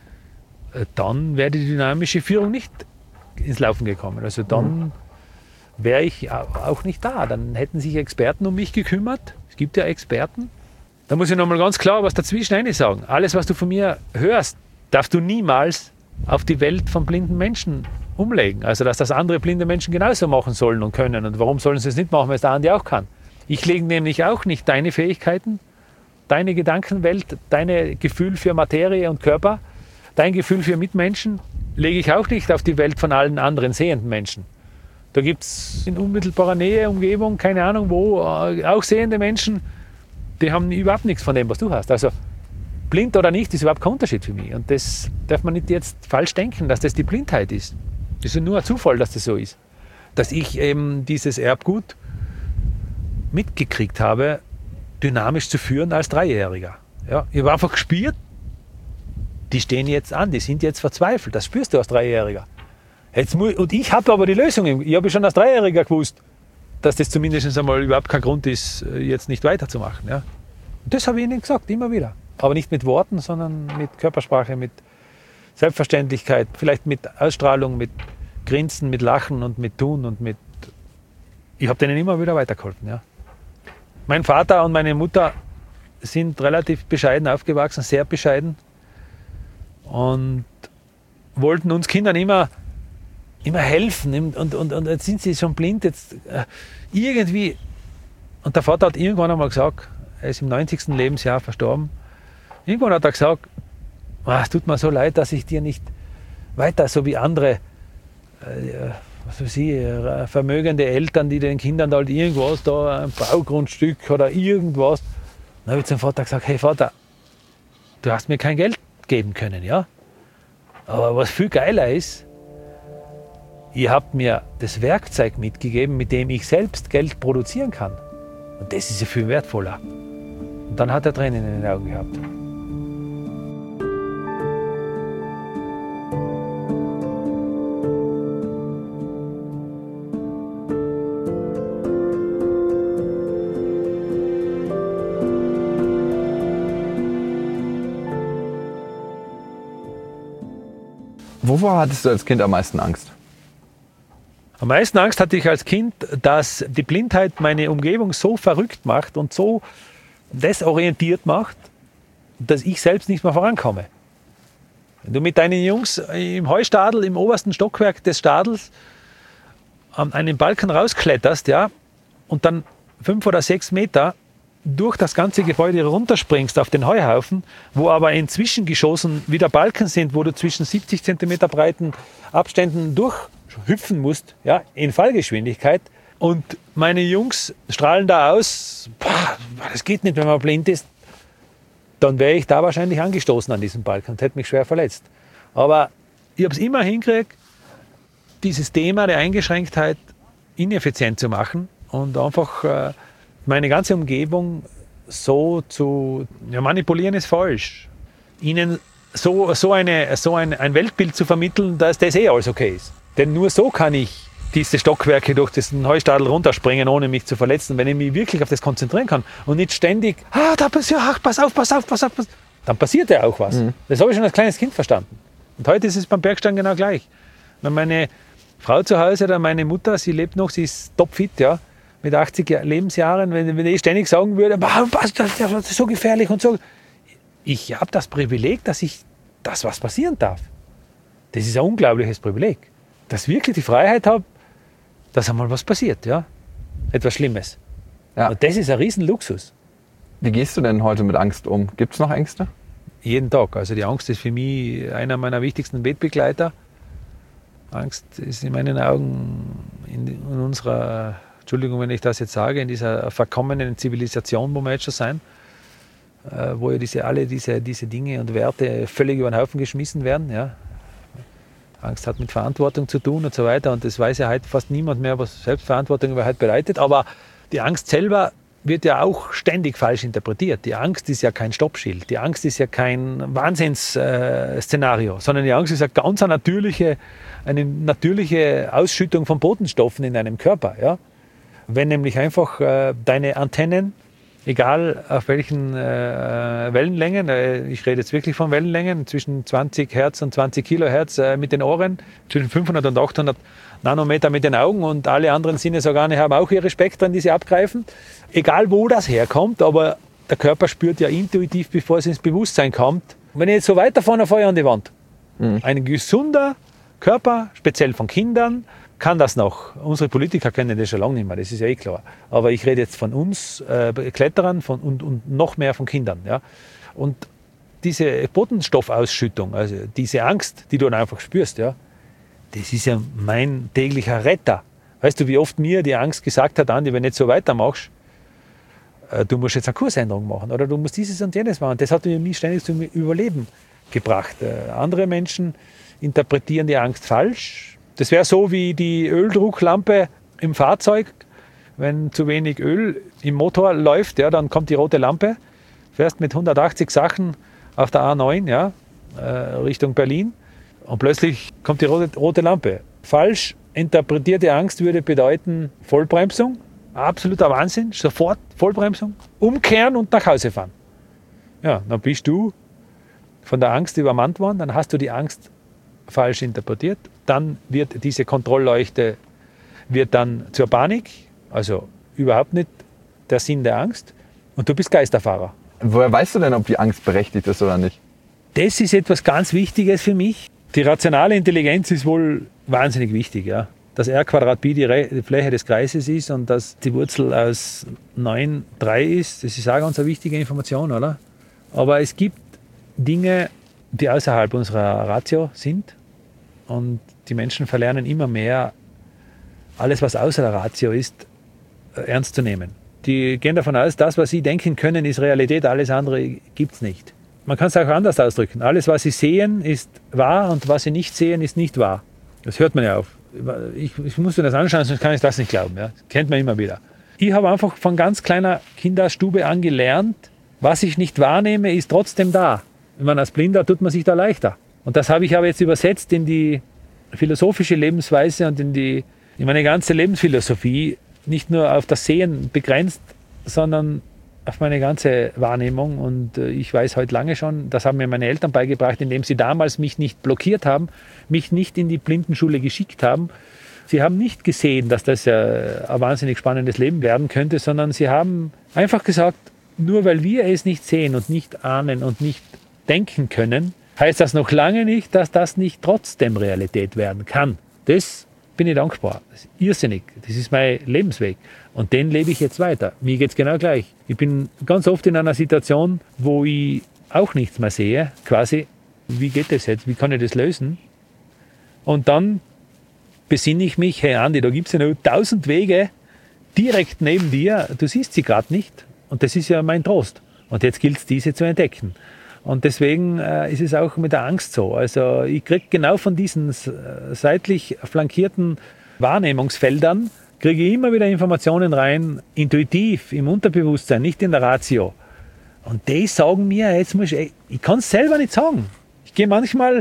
dann wäre die dynamische Führung nicht ins Laufen gekommen. Also dann wäre ich auch nicht da. Dann hätten sich Experten um mich gekümmert. Es gibt ja Experten. Da muss ich nochmal ganz klar was dazwischen sagen. Alles, was du von mir hörst, darfst du niemals auf die Welt von blinden Menschen umlegen. Also, dass das andere blinde Menschen genauso machen sollen und können. Und warum sollen sie es nicht machen, wenn es der Andi auch kann? Ich lege nämlich auch nicht deine Fähigkeiten, deine Gedankenwelt, dein Gefühl für Materie und Körper, dein Gefühl für Mitmenschen, lege ich auch nicht auf die Welt von allen anderen sehenden Menschen. Da gibt es in unmittelbarer Nähe, Umgebung, keine Ahnung wo, auch sehende Menschen, die haben überhaupt nichts von dem, was du hast. Also blind oder nicht, ist überhaupt kein Unterschied für mich. Und das darf man nicht jetzt falsch denken, dass das die Blindheit ist. Das ist nur ein Zufall, dass das so ist. Dass ich eben dieses Erbgut mitgekriegt habe, dynamisch zu führen als 3-Jähriger. Ja, ich habe einfach gespürt, die stehen jetzt an, die sind jetzt verzweifelt. Das spürst du als 3-Jähriger. Und ich habe aber die Lösung. Ich habe schon als 3-Jähriger gewusst, dass das zumindest einmal überhaupt kein Grund ist, jetzt nicht weiterzumachen. Ja. Und das habe ich ihnen gesagt, immer wieder. Aber nicht mit Worten, sondern mit Körpersprache, mit Selbstverständlichkeit, vielleicht mit Ausstrahlung, mit Grinsen, mit Lachen und mit Tun und mit... Ich habe denen immer wieder weitergeholfen. Ja. Mein Vater und meine Mutter sind relativ bescheiden aufgewachsen, sehr bescheiden und wollten uns Kindern immer helfen und jetzt sind sie schon blind, jetzt irgendwie. Und der Vater hat irgendwann einmal gesagt, er ist im 90. Lebensjahr verstorben, Irgendwann hat er gesagt, es tut mir so leid, dass ich dir nicht weiter, so wie andere, was weiß ich, vermögende Eltern, die den Kindern halt irgendwas da, ein Baugrundstück oder irgendwas. Dann habe ich zum Vater gesagt, hey Vater, du hast mir kein Geld geben können, ja? Aber was viel geiler ist, ihr habt mir das Werkzeug mitgegeben, mit dem ich selbst Geld produzieren kann. Und das ist ja viel wertvoller. Und dann hat er Tränen in den Augen gehabt. Wovor hattest du als Kind am meisten Angst? Am meisten Angst hatte ich als Kind, dass die Blindheit meine Umgebung so verrückt macht und so desorientiert macht, dass ich selbst nicht mehr vorankomme. Wenn du mit deinen Jungs im Heustadel, im obersten Stockwerk des Stadels, an einen Balken rauskletterst, ja, und dann 5 oder 6 Meter durch das ganze Gebäude runterspringst auf den Heuhaufen, wo aber in Zwischengeschossen wieder Balken sind, wo du zwischen 70 cm breiten Abständen durchhüpfen musst, ja, in Fallgeschwindigkeit. Und meine Jungs strahlen da aus, das geht nicht, wenn man blind ist. Dann wäre ich da wahrscheinlich angestoßen an diesem Balken und hätte mich schwer verletzt. Aber ich habe es immer hingekriegt, dieses Thema der Eingeschränktheit ineffizient zu machen und einfach meine ganze Umgebung so zu manipulieren ist falsch. Ihnen so ein Weltbild zu vermitteln, dass das alles okay ist. Denn nur so kann ich diese Stockwerke durch diesen Heustadel runterspringen, ohne mich zu verletzen, wenn ich mich wirklich auf das konzentrieren kann und nicht ständig, da passiert, pass auf. Dann passiert ja auch was. Mhm. Das habe ich schon als kleines Kind verstanden. Und heute ist es beim Bergsteigen genau gleich. Wenn meine Frau zu Hause oder meine Mutter, sie lebt noch, sie ist topfit, ja, mit 80 Lebensjahren, wenn ich ständig sagen würde, das ist so gefährlich und so. Ich habe das Privileg, dass was passieren darf. Das ist ein unglaubliches Privileg. Dass ich wirklich die Freiheit habe, dass einmal was passiert, ja. Etwas Schlimmes. Ja. Und das ist ein Riesenluxus. Wie gehst du denn heute mit Angst um? Gibt es noch Ängste? Jeden Tag. Also die Angst ist für mich einer meiner wichtigsten Wegbegleiter. Angst ist in meinen Augen in unserer, Entschuldigung, wenn ich das jetzt sage, in dieser verkommenen Zivilisation, wo wir jetzt schon sind, wo ja alle diese Dinge und Werte völlig über den Haufen geschmissen werden. Ja. Angst hat mit Verantwortung zu tun und so weiter. Und das weiß ja heute fast niemand mehr, was Selbstverantwortung überhaupt bedeutet. Aber die Angst selber wird ja auch ständig falsch interpretiert. Die Angst ist ja kein Stoppschild. Die Angst ist ja kein Wahnsinnsszenario, sondern die Angst ist ja ganz eine natürliche Ausschüttung von Botenstoffen in deinem Körper. Ja? Wenn nämlich einfach deine Antennen, egal auf welchen Wellenlängen, ich rede jetzt wirklich von Wellenlängen, zwischen 20 Hertz und 20 Kilohertz mit den Ohren, zwischen 500 und 800 Nanometer mit den Augen und alle anderen Sinnesorgane haben auch ihre Spektren, die sie abgreifen. Egal wo das herkommt, aber der Körper spürt ja intuitiv, bevor es ins Bewusstsein kommt. Und wenn ich jetzt so weiter vorne fahre an die Wand, ein gesunder Körper, speziell von Kindern, kann das noch. Unsere Politiker können das schon lange nicht mehr, das ist ja eh klar. Aber ich rede jetzt von uns, Kletterern und noch mehr von Kindern. Ja? Und diese Botenstoffausschüttung, also diese Angst, die du dann einfach spürst, ja, das ist ja mein täglicher Retter. Weißt du, wie oft mir die Angst gesagt hat, Andi, wenn du nicht so weitermachst, du musst jetzt eine Kursänderung machen oder du musst dieses und jenes machen. Das hat mich ständig zum Überleben gebracht. Andere Menschen interpretieren die Angst falsch. Das wäre so wie die Öldrucklampe im Fahrzeug. Wenn zu wenig Öl im Motor läuft, ja, dann kommt die rote Lampe. Fährst mit 180 Sachen auf der A9, ja, Richtung Berlin. Und plötzlich kommt die rote Lampe. Falsch interpretierte Angst würde bedeuten Vollbremsung. Absoluter Wahnsinn. Sofort Vollbremsung. Umkehren und nach Hause fahren. Ja, dann bist du von der Angst übermannt worden. Dann hast du die Angst falsch interpretiert. Dann wird diese Kontrollleuchte dann zur Panik. Also überhaupt nicht der Sinn der Angst. Und du bist Geisterfahrer. Woher weißt du denn, ob die Angst berechtigt ist oder nicht? Das ist etwas ganz Wichtiges für mich. Die rationale Intelligenz ist wohl wahnsinnig wichtig. Ja. Dass R² Pi die Fläche des Kreises ist und dass die Wurzel aus 9 3 ist, das ist auch ganz eine wichtige Information, oder? Aber es gibt Dinge, die außerhalb unserer Ratio sind. Und die Menschen verlernen immer mehr, alles, was außer der Ratio ist, ernst zu nehmen. Die gehen davon aus, das, was sie denken können, ist Realität, alles andere gibt es nicht. Man kann es auch anders ausdrücken. Alles, was sie sehen, ist wahr und was sie nicht sehen, ist nicht wahr. Das hört man ja auf. Ich muss mir das anschauen, sonst kann ich das nicht glauben. Ja? Das kennt man immer wieder. Ich habe einfach von ganz kleiner Kinderstube an gelernt, was ich nicht wahrnehme, ist trotzdem da. Wenn man als Blinder tut man sich da leichter. Und das habe ich aber jetzt übersetzt in die philosophische Lebensweise und in meine ganze Lebensphilosophie. Nicht nur auf das Sehen begrenzt, sondern auf meine ganze Wahrnehmung. Und ich weiß heute lange schon, das haben mir meine Eltern beigebracht, indem sie damals mich nicht blockiert haben, mich nicht in die Blindenschule geschickt haben. Sie haben nicht gesehen, dass das ja ein wahnsinnig spannendes Leben werden könnte, sondern sie haben einfach gesagt, nur weil wir es nicht sehen und nicht ahnen und nicht denken können, heißt das noch lange nicht, dass das nicht trotzdem Realität werden kann. Das bin ich dankbar. Das ist irrsinnig. Das ist mein Lebensweg. Und den lebe ich jetzt weiter. Mir geht es genau gleich. Ich bin ganz oft in einer Situation, wo ich auch nichts mehr sehe. Quasi, wie geht das jetzt? Wie kann ich das lösen? Und dann besinne ich mich, hey Andi, da gibt es ja noch 1000 Wege direkt neben dir. Du siehst sie gerade nicht. Und das ist ja mein Trost. Und jetzt gilt es, diese zu entdecken. Und deswegen ist es auch mit der Angst so. Also ich kriege genau von diesen seitlich flankierten Wahrnehmungsfeldern, kriege ich immer wieder Informationen rein, intuitiv, im Unterbewusstsein, nicht in der Ratio. Und die sagen mir, jetzt muss ich kann es selber nicht sagen. Ich gehe manchmal,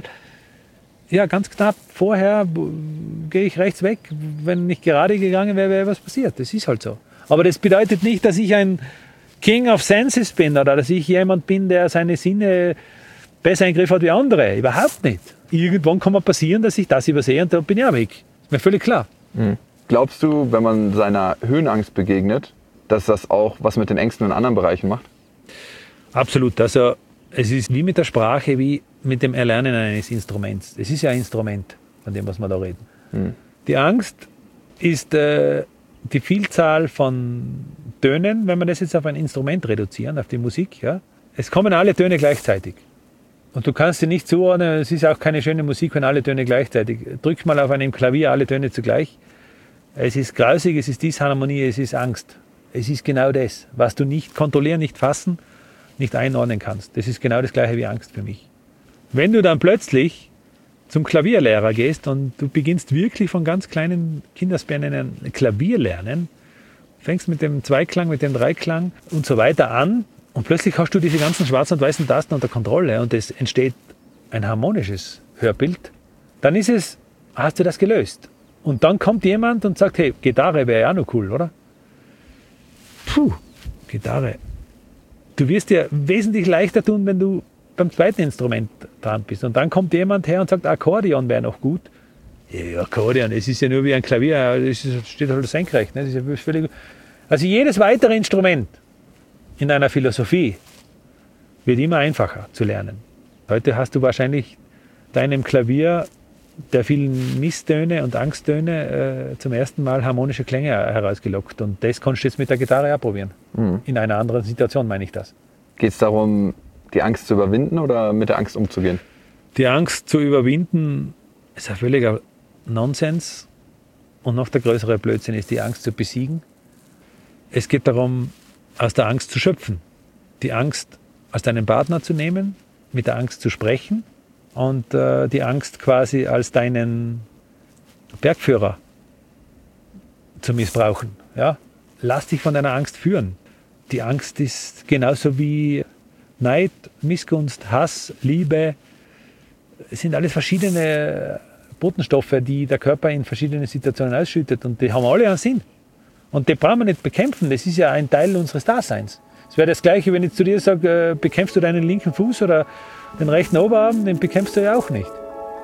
ja ganz knapp vorher, gehe ich rechts weg. Wenn nicht gerade gegangen wäre, wäre was passiert. Das ist halt so. Aber das bedeutet nicht, dass ich ein King of Senses bin oder dass ich jemand bin, der seine Sinne besser im Griff hat wie andere. Überhaupt nicht. Irgendwann kann mal passieren, dass ich das übersehe und da bin ich auch weg. Ist mir völlig klar. Mhm. Glaubst du, wenn man seiner Höhenangst begegnet, dass das auch was mit den Ängsten in anderen Bereichen macht? Absolut. Also es ist wie mit der Sprache, wie mit dem Erlernen eines Instruments. Es ist ja ein Instrument, von dem, was wir da reden. Mhm. Die Angst ist die Vielzahl von Tönen, wenn wir das jetzt auf ein Instrument reduzieren, auf die Musik, ja, es kommen alle Töne gleichzeitig. Und du kannst sie nicht zuordnen, es ist auch keine schöne Musik, wenn alle Töne gleichzeitig. Drück mal auf einem Klavier alle Töne zugleich. Es ist grausig, es ist Disharmonie, es ist Angst. Es ist genau das, was du nicht kontrollieren, nicht fassen, nicht einordnen kannst. Das ist genau das Gleiche wie Angst für mich. Wenn du dann plötzlich zum Klavierlehrer gehst und du beginnst wirklich von ganz kleinen Kindersbeinen ein Klavier lernen, fängst mit dem Zweiklang, mit dem Dreiklang und so weiter an und plötzlich hast du diese ganzen schwarzen und weißen Tasten unter Kontrolle und es entsteht ein harmonisches Hörbild, dann hast du das gelöst. Und dann kommt jemand und sagt, hey, Gitarre wäre ja auch noch cool, oder? Puh, Gitarre. Du wirst dir wesentlich leichter tun, wenn du beim zweiten Instrument dran bist. Und dann kommt jemand her und sagt, Akkordeon wäre noch gut. Ja, Akkordeon, es ist ja nur wie ein Klavier, es steht halt senkrecht. Ne? Das ist ja völlig. Also jedes weitere Instrument in einer Philosophie wird immer einfacher zu lernen. Heute hast du wahrscheinlich deinem Klavier der vielen Misstöne und Angsttöne zum ersten Mal harmonische Klänge herausgelockt. Und das kannst du jetzt mit der Gitarre ausprobieren. Mhm. In einer anderen Situation meine ich das. Geht es darum, die Angst zu überwinden oder mit der Angst umzugehen? Die Angst zu überwinden ist ein völliger Nonsens. Und noch der größere Blödsinn ist, die Angst zu besiegen. Es geht darum, aus der Angst zu schöpfen. Die Angst als deinen Partner zu nehmen, mit der Angst zu sprechen und die Angst quasi als deinen Bergführer zu missbrauchen. Ja? Lass dich von deiner Angst führen. Die Angst ist genauso wie Neid, Missgunst, Hass, Liebe. Es sind alles verschiedene Botenstoffe, die der Körper in verschiedenen Situationen ausschüttet und die haben alle einen Sinn. Und die brauchen wir nicht bekämpfen, das ist ja ein Teil unseres Daseins. Es wäre das Gleiche, wenn ich zu dir sage, bekämpfst du deinen linken Fuß oder den rechten Oberarm, den bekämpfst du ja auch nicht.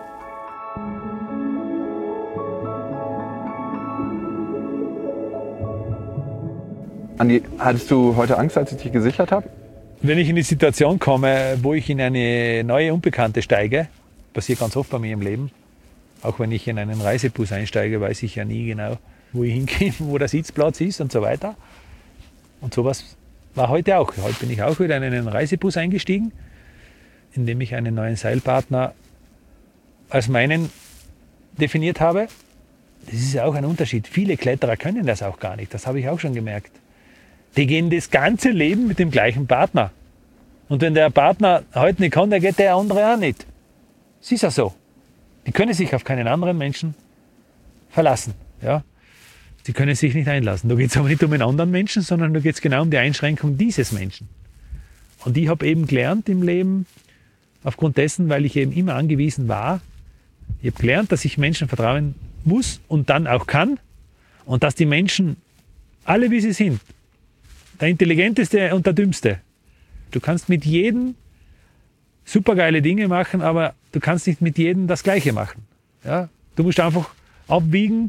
Andi, hattest du heute Angst, als ich dich gesichert habe? Wenn ich in die Situation komme, wo ich in eine neue Unbekannte steige, passiert ganz oft bei mir im Leben, auch wenn ich in einen Reisebus einsteige, weiß ich ja nie genau, wo ich hingehe, wo der Sitzplatz ist und so weiter. Und sowas war heute auch. Heute bin ich auch wieder in einen Reisebus eingestiegen. indem ich einen neuen Seilpartner als meinen definiert habe. Das ist ja auch ein Unterschied. Viele Kletterer können das auch gar nicht. Das habe ich auch schon gemerkt. Die gehen das ganze Leben mit dem gleichen Partner. Und wenn der Partner heute nicht kann, dann geht der andere auch nicht. Es ist ja so. Die können sich auf keinen anderen Menschen verlassen. Ja? Die können sich nicht einlassen. Da geht es aber nicht um einen anderen Menschen, sondern da geht es genau um die Einschränkung dieses Menschen. Und ich habe eben gelernt im Leben, aufgrund dessen, weil ich eben immer angewiesen war, ich habe gelernt, dass ich Menschen vertrauen muss und dann auch kann und dass die Menschen, alle wie sie sind, der Intelligenteste und der Dümmste, du kannst mit jedem supergeile Dinge machen, aber du kannst nicht mit jedem das Gleiche machen. Ja? Du musst einfach abwiegen.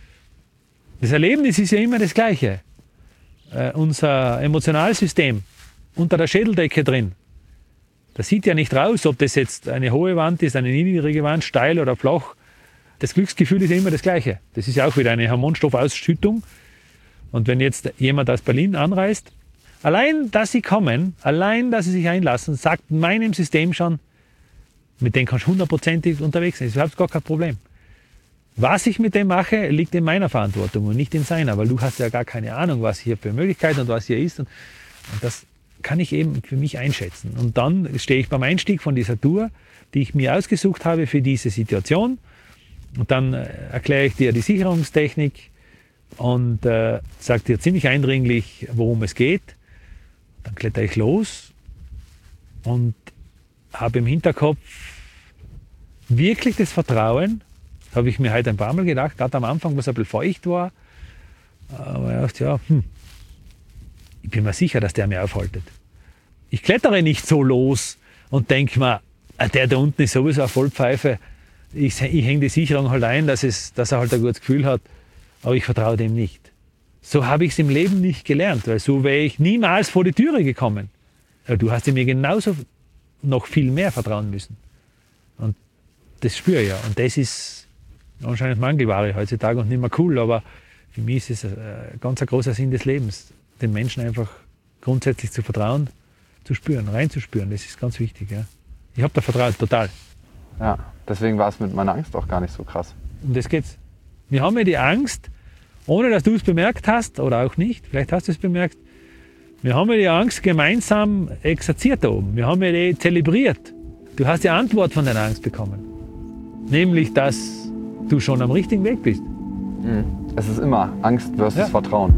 Das Erlebnis ist ja immer das Gleiche. Unser Emotionalsystem unter der Schädeldecke drin, das sieht ja nicht raus, ob das jetzt eine hohe Wand ist, eine niedrige Wand, steil oder flach. Das Glücksgefühl ist ja immer das Gleiche. Das ist ja auch wieder eine Hormonstoffausschüttung. Und wenn jetzt jemand aus Berlin anreist, allein, dass sie kommen, allein, dass sie sich einlassen, sagt meinem System schon, mit dem kannst du 100%ig unterwegs sein. Das ist überhaupt gar kein Problem. Was ich mit dem mache, liegt in meiner Verantwortung und nicht in seiner, weil du hast ja gar keine Ahnung, was hier für Möglichkeiten und was hier ist. Und das kann ich eben für mich einschätzen. Und dann stehe ich beim Einstieg von dieser Tour, die ich mir ausgesucht habe für diese Situation. Und dann erkläre ich dir die Sicherungstechnik und sage dir ziemlich eindringlich, worum es geht. Dann kletter ich los und habe im Hinterkopf wirklich das Vertrauen, habe ich mir heute ein paar Mal gedacht, gerade am Anfang, wo es ein bisschen feucht war. Aber ich dachte, ja, ich bin mir sicher, dass der mir aufhaltet. Ich klettere nicht so los und denke mir, der da unten ist sowieso eine Vollpfeife. Ich hänge die Sicherung halt ein, dass er halt ein gutes Gefühl hat, aber ich vertraue dem nicht. So habe ich es im Leben nicht gelernt, weil so wäre ich niemals vor die Türe gekommen. Aber du hast mir genauso noch viel mehr vertrauen müssen. Und das spüre ich ja. Und das ist anscheinend Mangelware heutzutage und nicht mehr cool, aber für mich ist es ein ganz großer Sinn des Lebens, den Menschen einfach grundsätzlich zu vertrauen, zu spüren, reinzuspüren. Das ist ganz wichtig. Ja. Ich habe da vertraut, total. Ja, deswegen war es mit meiner Angst auch gar nicht so krass. Um das geht's. Wir haben ja die Angst, ohne dass du es bemerkt hast, oder auch nicht, vielleicht hast du es bemerkt, wir haben ja die Angst gemeinsam exerziert da oben. Wir haben ja die zelebriert. Du hast die Antwort von deiner Angst bekommen. Nämlich, dass du schon am richtigen Weg bist. Es ist immer Angst versus Vertrauen.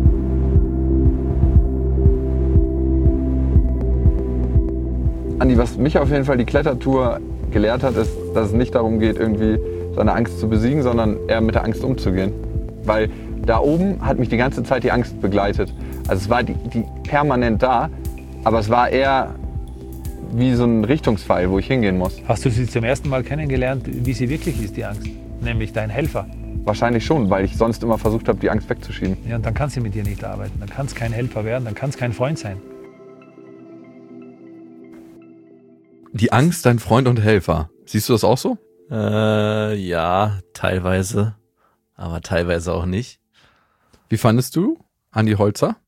Andi, was mich auf jeden Fall die Klettertour gelehrt hat, ist, dass es nicht darum geht, irgendwie seine Angst zu besiegen, sondern eher mit der Angst umzugehen. Weil da oben hat mich die ganze Zeit die Angst begleitet. Also es war die permanent da, aber es war eher wie so ein Richtungspfeil, wo ich hingehen muss. Hast du sie zum ersten Mal kennengelernt, wie sie wirklich ist, die Angst? Nämlich dein Helfer. Wahrscheinlich schon, weil ich sonst immer versucht habe, die Angst wegzuschieben. Ja, und dann kann sie mit dir nicht arbeiten. Dann kann es kein Helfer werden, dann kann es kein Freund sein. Die Angst, dein Freund und Helfer. Siehst du das auch so? Ja, teilweise, aber teilweise auch nicht. Wie fandest du Andi Holzer?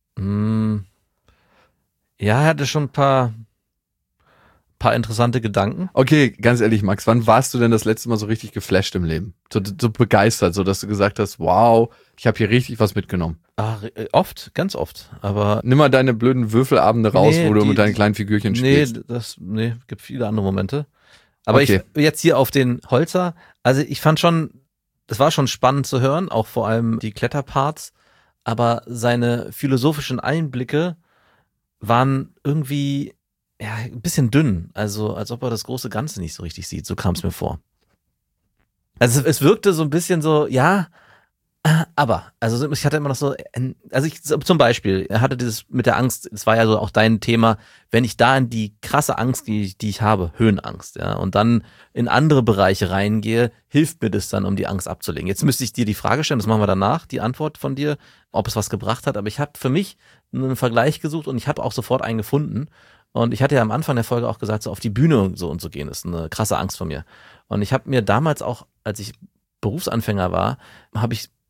Ja, er hatte schon ein paar interessante Gedanken. Okay, ganz ehrlich, Max, wann warst du denn das letzte Mal so richtig geflasht im Leben? So begeistert, so dass du gesagt hast, wow, ich habe hier richtig was mitgenommen. Oft, ganz oft. Aber nimm mal deine blöden Würfelabende raus, wo du mit deinen kleinen Figürchen spielst. Gibt viele andere Momente. Aber okay. Ich jetzt hier auf den Holzer, also ich fand schon, das war schon spannend zu hören, auch vor allem die Kletterparts, aber seine philosophischen Einblicke waren irgendwie ein bisschen dünn, also als ob er das große Ganze nicht so richtig sieht, so kam es mir vor. Also es wirkte so ein bisschen so, ja, aber, also ich hatte immer noch so, zum Beispiel, er hatte dieses mit der Angst, es war ja so auch dein Thema, wenn ich da in die krasse Angst, die ich habe, Höhenangst, ja, und dann in andere Bereiche reingehe, hilft mir das dann, um die Angst abzulegen. Jetzt müsste ich dir die Frage stellen, das machen wir danach, die Antwort von dir, ob es was gebracht hat, aber ich habe für mich einen Vergleich gesucht und ich habe auch sofort einen gefunden. Und ich hatte ja am Anfang der Folge auch gesagt, so auf die Bühne und so gehen, ist eine krasse Angst von mir. Und ich habe mir damals auch, als ich Berufsanfänger war, habe ich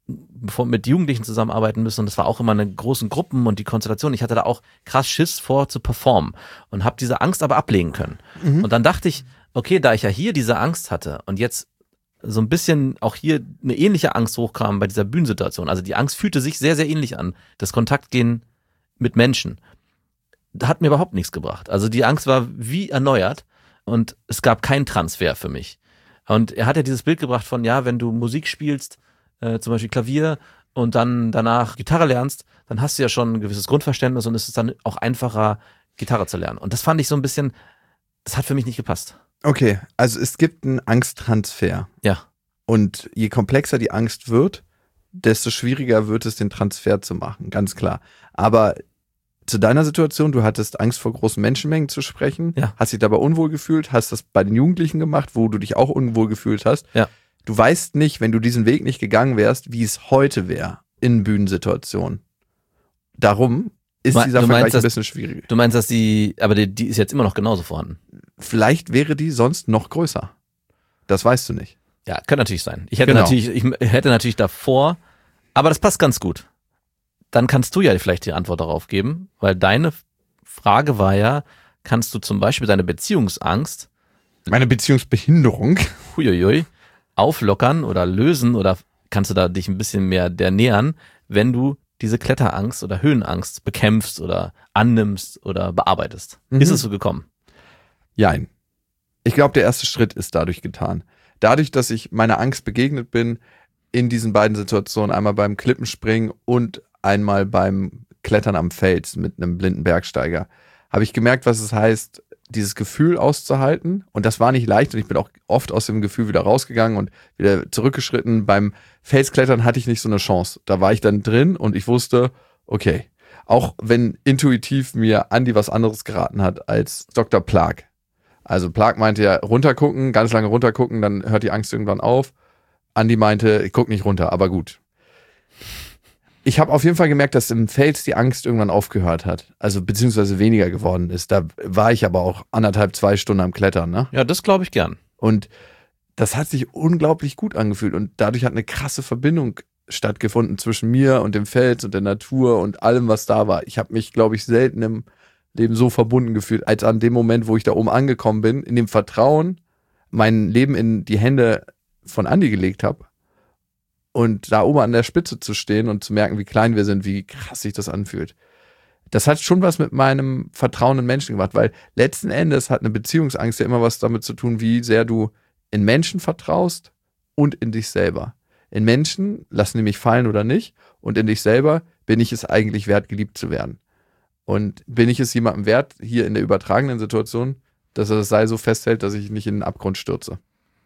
mit Jugendlichen zusammenarbeiten müssen und das war auch immer eine großen Gruppen und die Konstellation. Ich hatte da auch krass Schiss vor zu performen und habe diese Angst aber ablegen können. Und dann dachte ich, okay, da ich ja hier diese Angst hatte und jetzt so ein bisschen auch hier eine ähnliche Angst hochkam bei dieser Bühnensituation. Also die Angst fühlte sich sehr, sehr ähnlich an. Das Kontaktgehen mit Menschen hat mir überhaupt nichts gebracht. Also die Angst war wie erneuert und es gab keinen Transfer für mich. Und er hat ja dieses Bild gebracht von, ja, wenn du Musik spielst, zum Beispiel Klavier und dann danach Gitarre lernst, dann hast du ja schon ein gewisses Grundverständnis und es ist dann auch einfacher, Gitarre zu lernen. Und das fand ich so ein bisschen, das hat für mich nicht gepasst. Okay, also es gibt einen Angsttransfer. Ja. Und je komplexer die Angst wird, desto schwieriger wird es, den Transfer zu machen, ganz klar. Aber zu deiner Situation, du hattest Angst vor großen Menschenmengen zu sprechen, hast dich dabei unwohl gefühlt, hast das bei den Jugendlichen gemacht, wo du dich auch unwohl gefühlt hast. Ja. Du weißt nicht, wenn du diesen Weg nicht gegangen wärst, wie es heute wäre in Bühnensituationen. Darum ist dieser Vergleich ein bisschen schwierig. Du meinst, dass die ist jetzt immer noch genauso vorhanden? Vielleicht wäre die sonst noch größer. Das weißt du nicht. Ja, könnte natürlich sein. Ich hätte natürlich davor, aber das passt ganz gut. Dann kannst du ja vielleicht die Antwort darauf geben, weil deine Frage war ja, kannst du zum Beispiel deine Beziehungsangst, meine Beziehungsbehinderung, auflockern oder lösen oder kannst du da dich ein bisschen mehr der nähern, wenn du diese Kletterangst oder Höhenangst bekämpfst oder annimmst oder bearbeitest. Ist es so gekommen? Jein. Ich glaube, der erste Schritt ist dadurch getan. Dadurch, dass ich meiner Angst begegnet bin in diesen beiden Situationen, einmal beim Klippenspringen und einmal beim Klettern am Fels mit einem blinden Bergsteiger, habe ich gemerkt, was es heißt, dieses Gefühl auszuhalten. Und das war nicht leicht und ich bin auch oft aus dem Gefühl wieder rausgegangen und wieder zurückgeschritten. Beim Felsklettern hatte ich nicht so eine Chance. Da war ich dann drin und ich wusste, okay, auch wenn intuitiv mir Andi was anderes geraten hat als Dr. Plag. Also Plag meinte ja, runtergucken, ganz lange runtergucken, dann hört die Angst irgendwann auf. Andi meinte, guck nicht runter, aber gut. Ich habe auf jeden Fall gemerkt, dass im Fels die Angst irgendwann aufgehört hat. Also beziehungsweise weniger geworden ist. Da war ich aber auch 1,5-2 Stunden am Klettern. Ne? Ja, das glaube ich gern. Und das hat sich unglaublich gut angefühlt. Und dadurch hat eine krasse Verbindung stattgefunden zwischen mir und dem Fels und der Natur und allem, was da war. Ich habe mich, glaube ich, selten im Leben so verbunden gefühlt, als an dem Moment, wo ich da oben angekommen bin, in dem Vertrauen, mein Leben in die Hände von Andi gelegt habe. Und da oben an der Spitze zu stehen und zu merken, wie klein wir sind, wie krass sich das anfühlt. Das hat schon was mit meinem Vertrauen in Menschen gemacht, weil letzten Endes hat eine Beziehungsangst ja immer was damit zu tun, wie sehr du in Menschen vertraust und in dich selber. In Menschen lassen die mich fallen oder nicht und in dich selber bin ich es eigentlich wert, geliebt zu werden. Und bin ich es jemandem wert, hier in der übertragenen Situation, dass er das Seil so festhält, dass ich nicht in den Abgrund stürze.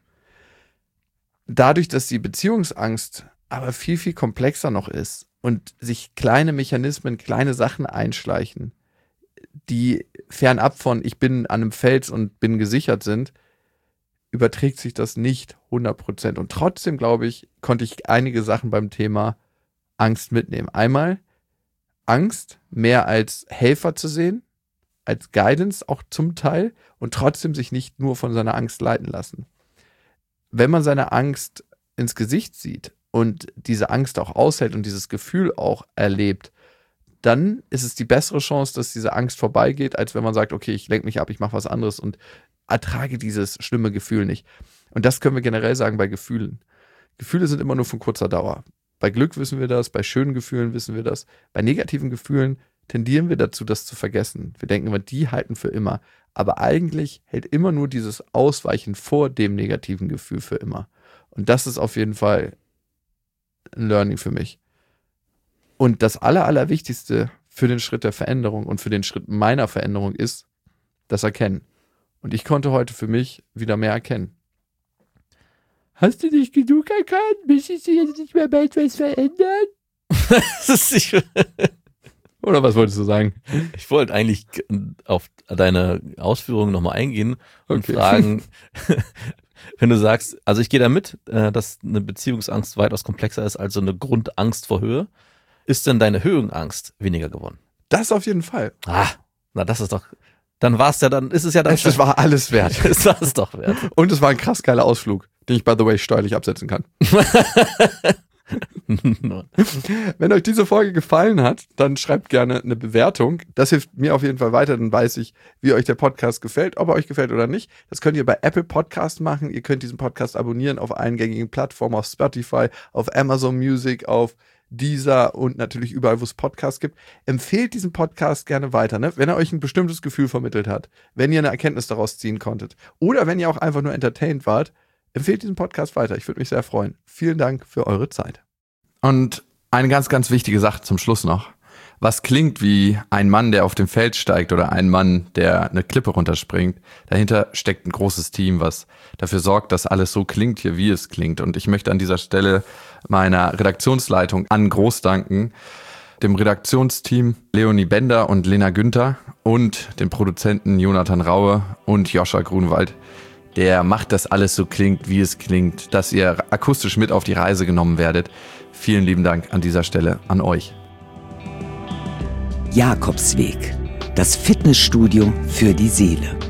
Dadurch, dass die Beziehungsangst aber viel, viel komplexer noch ist und sich kleine Mechanismen, kleine Sachen einschleichen, die fernab von ich bin an einem Fels und bin gesichert sind, überträgt sich das nicht 100%. Und trotzdem, glaube ich, konnte ich einige Sachen beim Thema Angst mitnehmen. Einmal Angst mehr als Helfer zu sehen, als Guidance auch zum Teil und trotzdem sich nicht nur von seiner Angst leiten lassen. Wenn man seine Angst ins Gesicht sieht und diese Angst auch aushält und dieses Gefühl auch erlebt, dann ist es die bessere Chance, dass diese Angst vorbeigeht, als wenn man sagt, okay, ich lenke mich ab, ich mache was anderes und ertrage dieses schlimme Gefühl nicht. Und das können wir generell sagen bei Gefühlen. Gefühle sind immer nur von kurzer Dauer. Bei Glück wissen wir das, bei schönen Gefühlen wissen wir das. Bei negativen Gefühlen tendieren wir dazu, das zu vergessen. Wir denken immer, die halten für immer. Aber eigentlich hält immer nur dieses Ausweichen vor dem negativen Gefühl für immer. Und das ist auf jeden Fall ein Learning für mich. Und das Allerwichtigste für den Schritt der Veränderung und für den Schritt meiner Veränderung ist das Erkennen. Und ich konnte heute für mich wieder mehr erkennen. Hast du nicht genug erkannt? Müsstest du jetzt nicht mehr bald was verändern? Oder was wolltest du sagen? Ich wollte eigentlich auf deine Ausführungen nochmal eingehen und fragen, wenn du sagst, also ich gehe da mit, dass eine Beziehungsangst weitaus komplexer ist als so eine Grundangst vor Höhe. Ist denn deine Höhenangst weniger geworden? Das auf jeden Fall. Na das ist doch, dann war es ja, dann ist es ja dann das war alles wert. Das war es doch wert. Und es war ein krass geiler Ausflug, den ich by the way steuerlich absetzen kann. Wenn euch diese Folge gefallen hat, dann schreibt gerne eine Bewertung. Das hilft mir auf jeden Fall weiter, dann weiß ich, wie euch der Podcast gefällt, ob er euch gefällt oder nicht. Das könnt ihr bei Apple Podcast machen. Ihr könnt diesen Podcast abonnieren auf allen gängigen Plattformen, auf Spotify, auf Amazon Music, auf Deezer und natürlich überall, wo es Podcasts gibt. Empfehlt diesen Podcast gerne weiter, ne? Wenn er euch ein bestimmtes Gefühl vermittelt hat, wenn ihr eine Erkenntnis daraus ziehen konntet oder wenn ihr auch einfach nur entertained wart, empfehlt diesen Podcast weiter. Ich würde mich sehr freuen. Vielen Dank für eure Zeit. Und eine ganz, ganz wichtige Sache zum Schluss noch. Was klingt wie ein Mann, der auf dem Feld steigt oder ein Mann, der eine Klippe runterspringt, dahinter steckt ein großes Team, was dafür sorgt, dass alles so klingt hier, wie es klingt. Und ich möchte an dieser Stelle meiner Redaktionsleitung Ann Groß danken, dem Redaktionsteam Leonie Bender und Lena Günther und dem Produzenten Jonathan Raue und Joscha Grunwald. Der macht, dass alles so klingt, wie es klingt, dass ihr akustisch mit auf die Reise genommen werdet. Vielen lieben Dank an dieser Stelle an euch. Jakobsweg, das Fitnessstudio für die Seele.